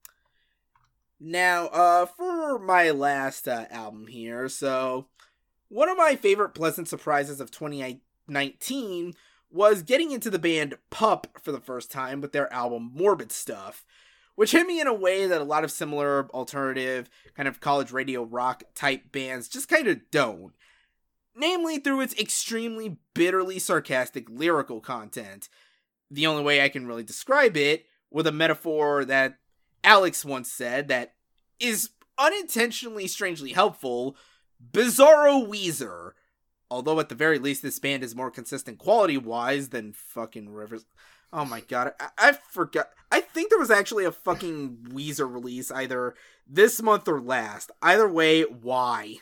Now, for my last album here, so one of my favorite pleasant surprises of 2019 was getting into the band Pup for the first time with their album Morbid Stuff, which hit me in a way that a lot of similar alternative, kind of college radio rock type bands just kind of don't. Namely through its extremely bitterly sarcastic lyrical content. The only way I can really describe it with a metaphor that Alex once said that is unintentionally strangely helpful, Bizarro Weezer. Although at the very least this band is more consistent quality-wise than fucking Rivers. Oh my god, I forgot. I think there was actually a fucking Weezer release either this month or last. Either way, why?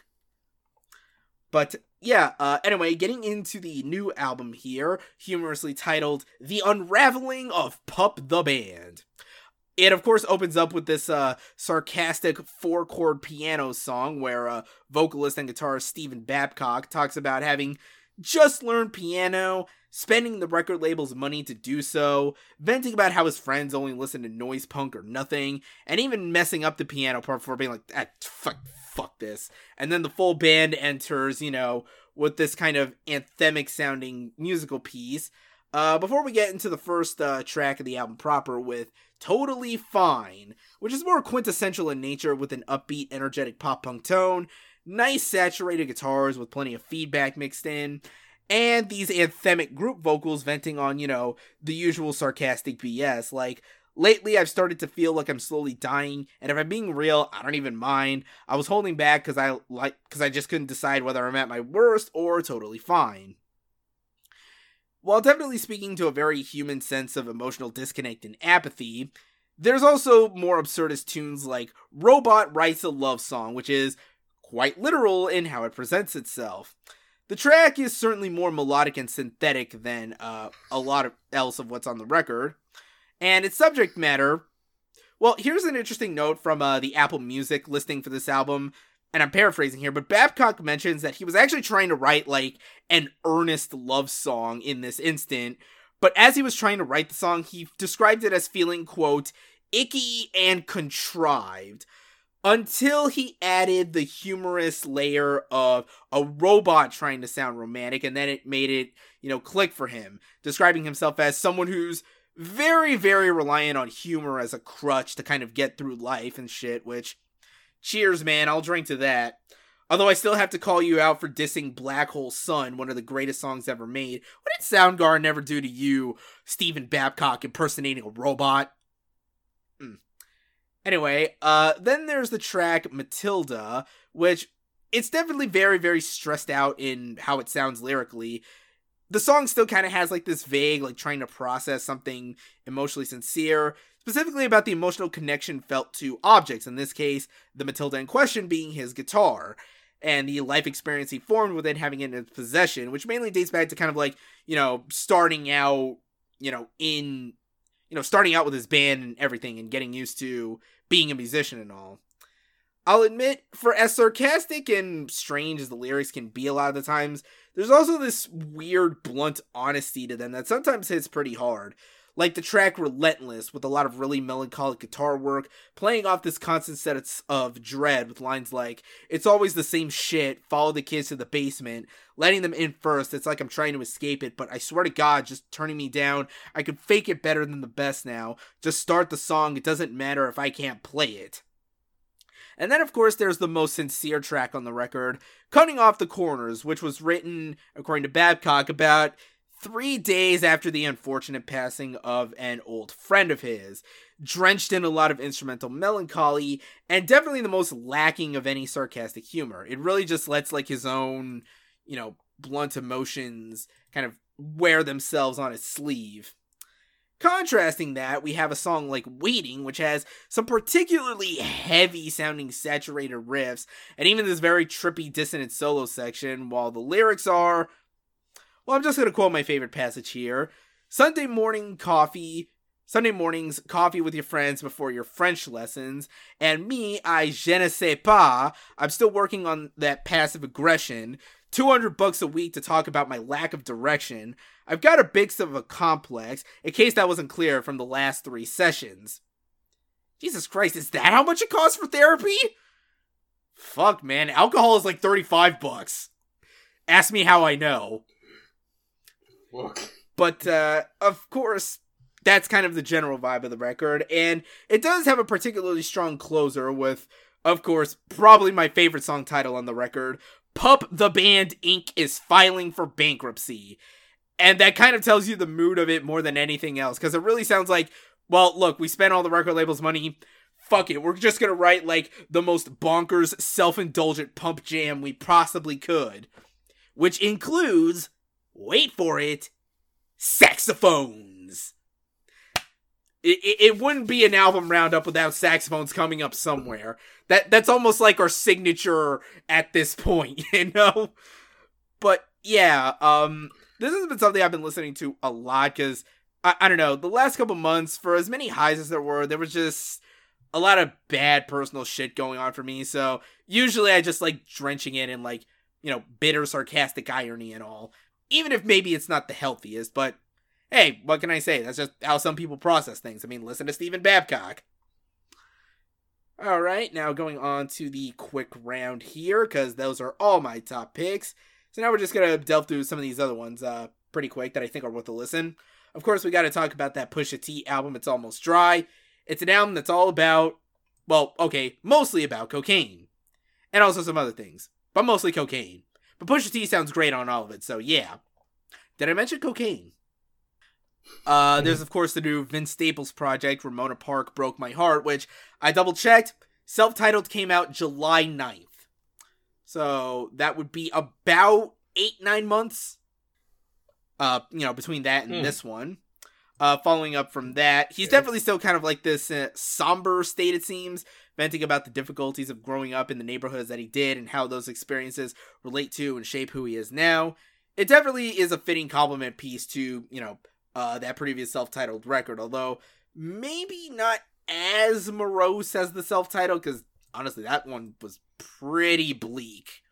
But yeah, anyway, getting into the new album here, humorously titled The Unraveling of Pup the Band. It, of course, opens up with this sarcastic 4-chord piano song where vocalist and guitarist Stephen Babcock talks about having just learned piano, spending the record label's money to do so, venting about how his friends only listen to noise punk or nothing, and even messing up the piano part before being like, fuck this. And then the full band enters, you know, with this kind of anthemic sounding musical piece. Before we get into the first track of the album proper with Totally Fine, which is more quintessential in nature with an upbeat, energetic pop-punk tone, nice saturated guitars with plenty of feedback mixed in, and these anthemic group vocals venting on, you know, the usual sarcastic BS, like, lately I've started to feel like I'm slowly dying, and if I'm being real, I don't even mind. I was holding back because I just couldn't decide whether I'm at my worst or totally fine. While definitely speaking to a very human sense of emotional disconnect and apathy, there's also more absurdist tunes like Robot Writes a Love Song, which is quite literal in how it presents itself. The track is certainly more melodic and synthetic than a lot else of what's on the record, and its subject matter, well, here's an interesting note from the Apple Music listing for this album, and I'm paraphrasing here, but Babcock mentions that he was actually trying to write, like, an earnest love song in this instant, but as he was trying to write the song, he described it as feeling, quote, icky and contrived, until he added the humorous layer of a robot trying to sound romantic, and then it made it, you know, click for him, describing himself as someone who's very, very reliant on humor as a crutch to kind of get through life and shit, which, cheers, man, I'll drink to that. Although I still have to call you out for dissing Black Hole Sun, one of the greatest songs ever made. What did Soundgarden ever do to you, Stephen Babcock impersonating a robot? Anyway, then there's the track Matilda, which it's definitely very, very stressed out in how it sounds lyrically. The song still kind of has like this vague, like trying to process something emotionally sincere, specifically about the emotional connection felt to objects, in this case, the Matilda in question being his guitar, and the life experience he formed with it having it in his possession, which mainly dates back to kind of like, starting out, starting out with his band and everything and getting used to being a musician and all. I'll admit, for as sarcastic and strange as the lyrics can be a lot of the times, there's also this weird, blunt honesty to them that sometimes hits pretty hard. Like the track Relentless, with a lot of really melancholic guitar work, playing off this constant set of dread with lines like, "It's always the same shit, follow the kids to the basement, letting them in first, it's like I'm trying to escape it, but I swear to God, just turning me down, I could fake it better than the best now, just start the song, it doesn't matter if I can't play it." And then, of course, there's the most sincere track on the record, Cutting Off the Corners, which was written, according to Babcock, about 3 days after the unfortunate passing of an old friend of his, drenched in a lot of instrumental melancholy, and definitely the most lacking of any sarcastic humor. It really just lets, like, his own, blunt emotions kind of wear themselves on his sleeve. Contrasting that, we have a song like Waiting, which has some particularly heavy-sounding saturated riffs, and even this very trippy dissonant solo section, while the lyrics are... Well, I'm just going to quote my favorite passage here. Sunday mornings, coffee with your friends before your French lessons, and me, je ne sais pas, I'm still working on that passive aggression, $200 a week to talk about my lack of direction. I've got a bit of a complex, in case that wasn't clear from the last 3 sessions. Jesus Christ, is that how much it costs for therapy? Fuck, man, alcohol is like $35. Ask me how I know. Fuck. But, of course, that's kind of the general vibe of the record, and it does have a particularly strong closer with, of course, probably my favorite song title on the record, Pup the Band Inc. is filing for bankruptcy. And that kind of tells you the mood of it more than anything else, because it really sounds like, well, look, we spent all the record label's money, fuck it, we're just gonna write, like, the most bonkers, self-indulgent pump jam we possibly could. Which includes, wait for it, saxophones. It wouldn't be an album roundup without saxophones coming up somewhere. That's almost like our signature at this point, But yeah, this has been something I've been listening to a lot because I don't know, the last couple months, for as many highs as there was just a lot of bad personal shit going on for me. So usually I just like drenching it in like, bitter, sarcastic irony and all, even if maybe it's not the healthiest, but hey, what can I say? That's just how some people process things. I mean, listen to Stephen Babcock. Alright, now going on to the quick round here, because those are all my top picks. So now we're just going to delve through some of these other ones pretty quick that I think are worth a listen. Of course, we got to talk about that Pusha T album, It's Almost Dry. It's an album that's all about, well, okay, mostly about cocaine. And also some other things, but mostly cocaine. But Pusha T sounds great on all of it, so yeah. Did I mention cocaine? There's, of course, the new Vince Staples project, Ramona Park Broke My Heart, which I double-checked. Self-titled came out July 9th. So that would be about 8-9 months, between that and this one. Following up from that, he's definitely still kind of like this somber state, it seems, venting about the difficulties of growing up in the neighborhoods that he did and how those experiences relate to and shape who he is now. It definitely is a fitting compliment piece to, that previous self-titled record, although maybe not as morose as the self-titled, because honestly, that one was pretty bleak.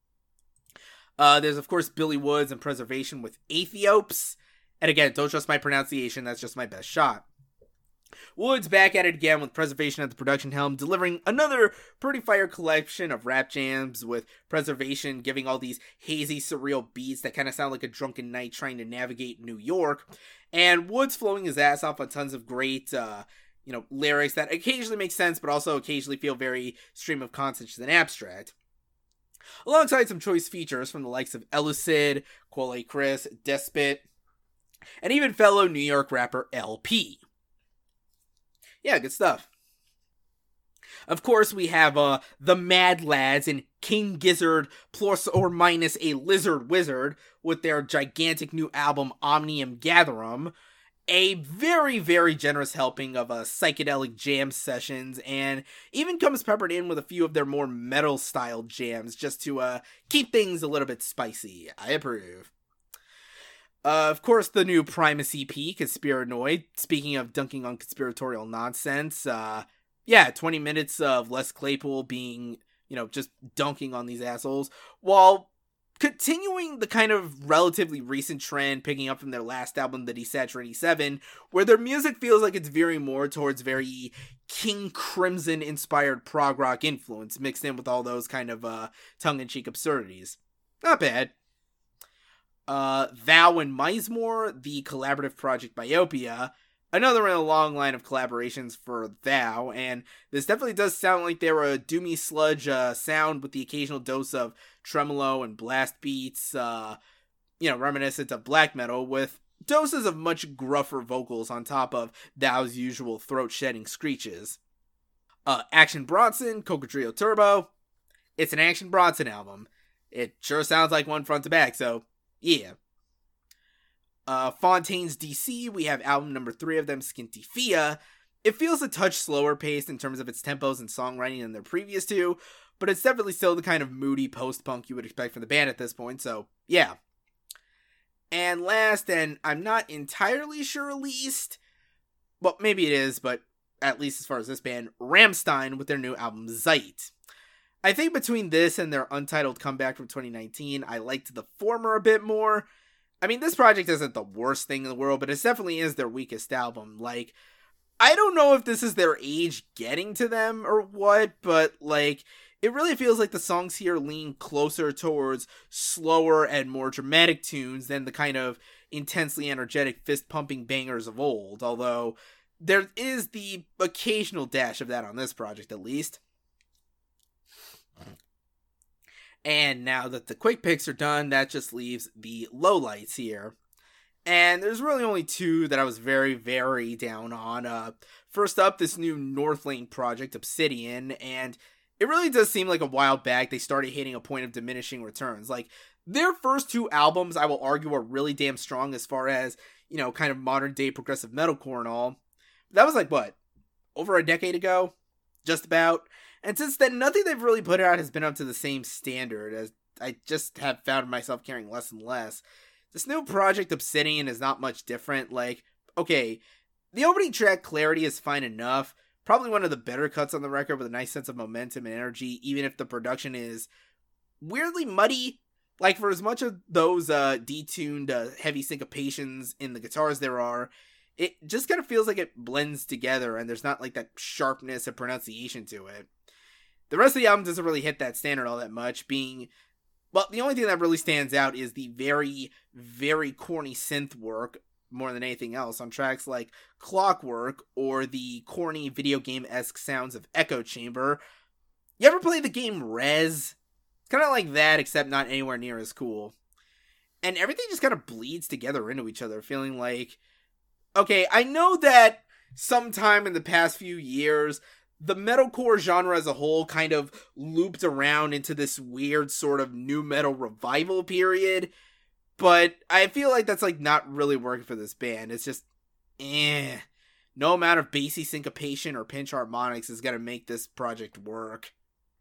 There's, of course, Billy Woods and Preservation with Aethiopes. And again, don't trust my pronunciation, that's just my best shot. Woods back at it again with Preservation at the production helm, delivering another pretty fire collection of rap jams, with Preservation giving all these hazy, surreal beats that kind of sound like a drunken knight trying to navigate New York, and Woods flowing his ass off on tons of great, lyrics that occasionally make sense, but also occasionally feel very stream of consciousness and abstract. Alongside some choice features from the likes of Elucid, Quelle Chris, Despot, and even fellow New York rapper LP. Yeah, good stuff. Of course, we have the Mad Lads and King Gizzard plus or minus a lizard wizard with their gigantic new album Omnium Gatherum. a very, very generous helping of psychedelic jam sessions, and even comes peppered in with a few of their more metal-style jams just to keep things a little bit spicy. I approve. Of course, the new Primus EP, Conspiranoid. Speaking of dunking on conspiratorial nonsense, 20 minutes of Les Claypool being, just dunking on these assholes, while continuing the kind of relatively recent trend picking up from their last album, The Desaturating Seven, where their music feels like it's veering more towards very King Crimson-inspired prog rock influence, mixed in with all those kind of tongue-in-cheek absurdities. Not bad. Thou and Mizemore, the collaborative project Myopia, another in a long line of collaborations for Thou, and this definitely does sound like they were a doomy sludge sound with the occasional dose of tremolo and blast beats, reminiscent of black metal, with doses of much gruffer vocals on top of Thou's usual throat-shedding screeches. Action Bronson, Cocodrillo Turbo. It's an Action Bronson album. It sure sounds like one front to back, so yeah. Fontaine's DC, we have album number 3 of them, Skintifia. It feels a touch slower paced in terms of its tempos and songwriting than their previous two, but it's definitely still the kind of moody post-punk you would expect from the band at this point, so yeah. And last, and I'm not entirely sure least, well, maybe it is, but at least as far as this band, Rammstein with their new album, Zeit. I think between this and their untitled comeback from 2019, I liked the former a bit more. I mean, this project isn't the worst thing in the world, but it definitely is their weakest album. Like, I don't know if this is their age getting to them or what, but, like, it really feels like the songs here lean closer towards slower and more dramatic tunes than the kind of intensely energetic fist-pumping bangers of old, although there is the occasional dash of that on this project, at least. And now that the quick picks are done, that just leaves the lowlights here. And there's really only 2 that I was very, very down on. First up, this new Northlane project, Obsidian, and it really does seem like a while back they started hitting a point of diminishing returns. Like, their first 2 albums, I will argue, are really damn strong as far as, kind of modern-day progressive metalcore and all. That was like, what, over a decade ago? Just about. And since then, nothing they've really put out has been up to the same standard, as I just have found myself caring less and less. This new project, Obsidian, is not much different. Like, okay, the opening track, Clarity, is fine enough. Probably one of the better cuts on the record with a nice sense of momentum and energy, even if the production is weirdly muddy. Like, for as much of those detuned heavy syncopations in the guitars there are, it just kind of feels like it blends together and there's not like that sharpness and pronunciation to it. The rest of the album doesn't really hit that standard all that much, being, well, the only thing that really stands out is the very, very corny synth work, more than anything else, on tracks like Clockwork or the corny video game-esque sounds of Echo Chamber. You ever play the game Rez? It's kind of like that, except not anywhere near as cool. And everything just kind of bleeds together into each other, feeling like, okay, I know that sometime in the past few years, the metalcore genre as a whole kind of looped around into this weird sort of new metal revival period, but I feel like that's like not really working for this band. It's just, no amount of bassy syncopation or pinch harmonics is gonna make this project work.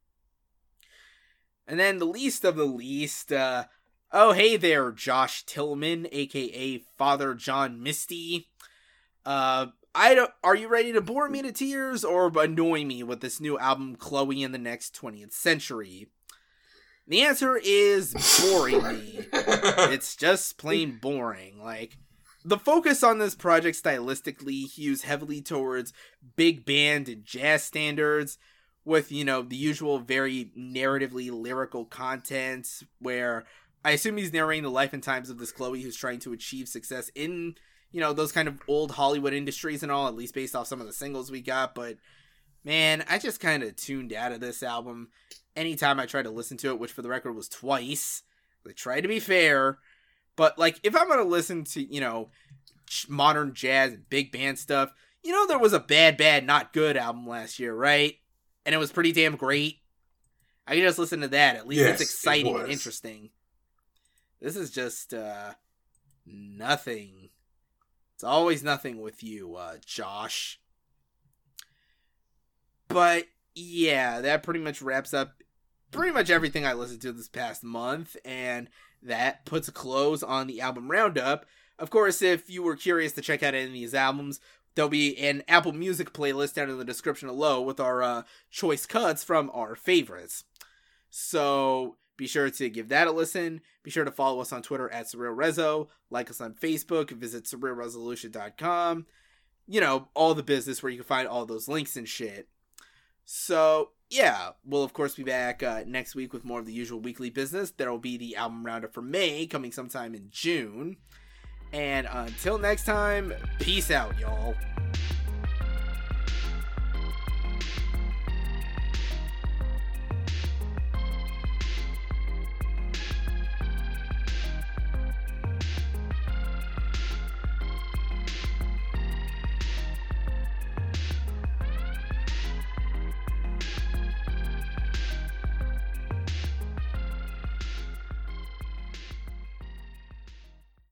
And then the least of the least, oh hey there, Josh Tillman, aka Father John Misty. Are you ready to bore me to tears or annoy me with this new album, Chloe in the Next 20th Century? The answer is boring me. It's just plain boring. Like, the focus on this project stylistically hews heavily towards big band and jazz standards with, the usual very narratively lyrical content where I assume he's narrating the life and times of this Chloe who's trying to achieve success in those kind of old Hollywood industries and all, at least based off some of the singles we got. But, man, I just kind of tuned out of this album anytime I tried to listen to it, which for the record was twice. I tried to be fair. But, like, if I'm going to listen to, modern jazz and big band stuff, there was a Bad Bad Not Good album last year, right? And it was pretty damn great. I can just listen to that. At least it's exciting and interesting. This is just, nothing. It's always nothing with you, Josh. But yeah, that pretty much wraps up pretty much everything I listened to this past month, and that puts a close on the album roundup. Of course, if you were curious to check out any of these albums, there'll be an Apple Music playlist down in the description below with our choice cuts from our favorites. So be sure to give that a listen. Be sure to follow us on Twitter at SurrealRezo. Like us on Facebook. Visit SurrealResolution.com. You know, all the business where you can find all those links and shit. So, yeah, we'll of course be back next week with more of the usual weekly business. There will be the album roundup for May coming sometime in June. And until next time, peace out, y'all.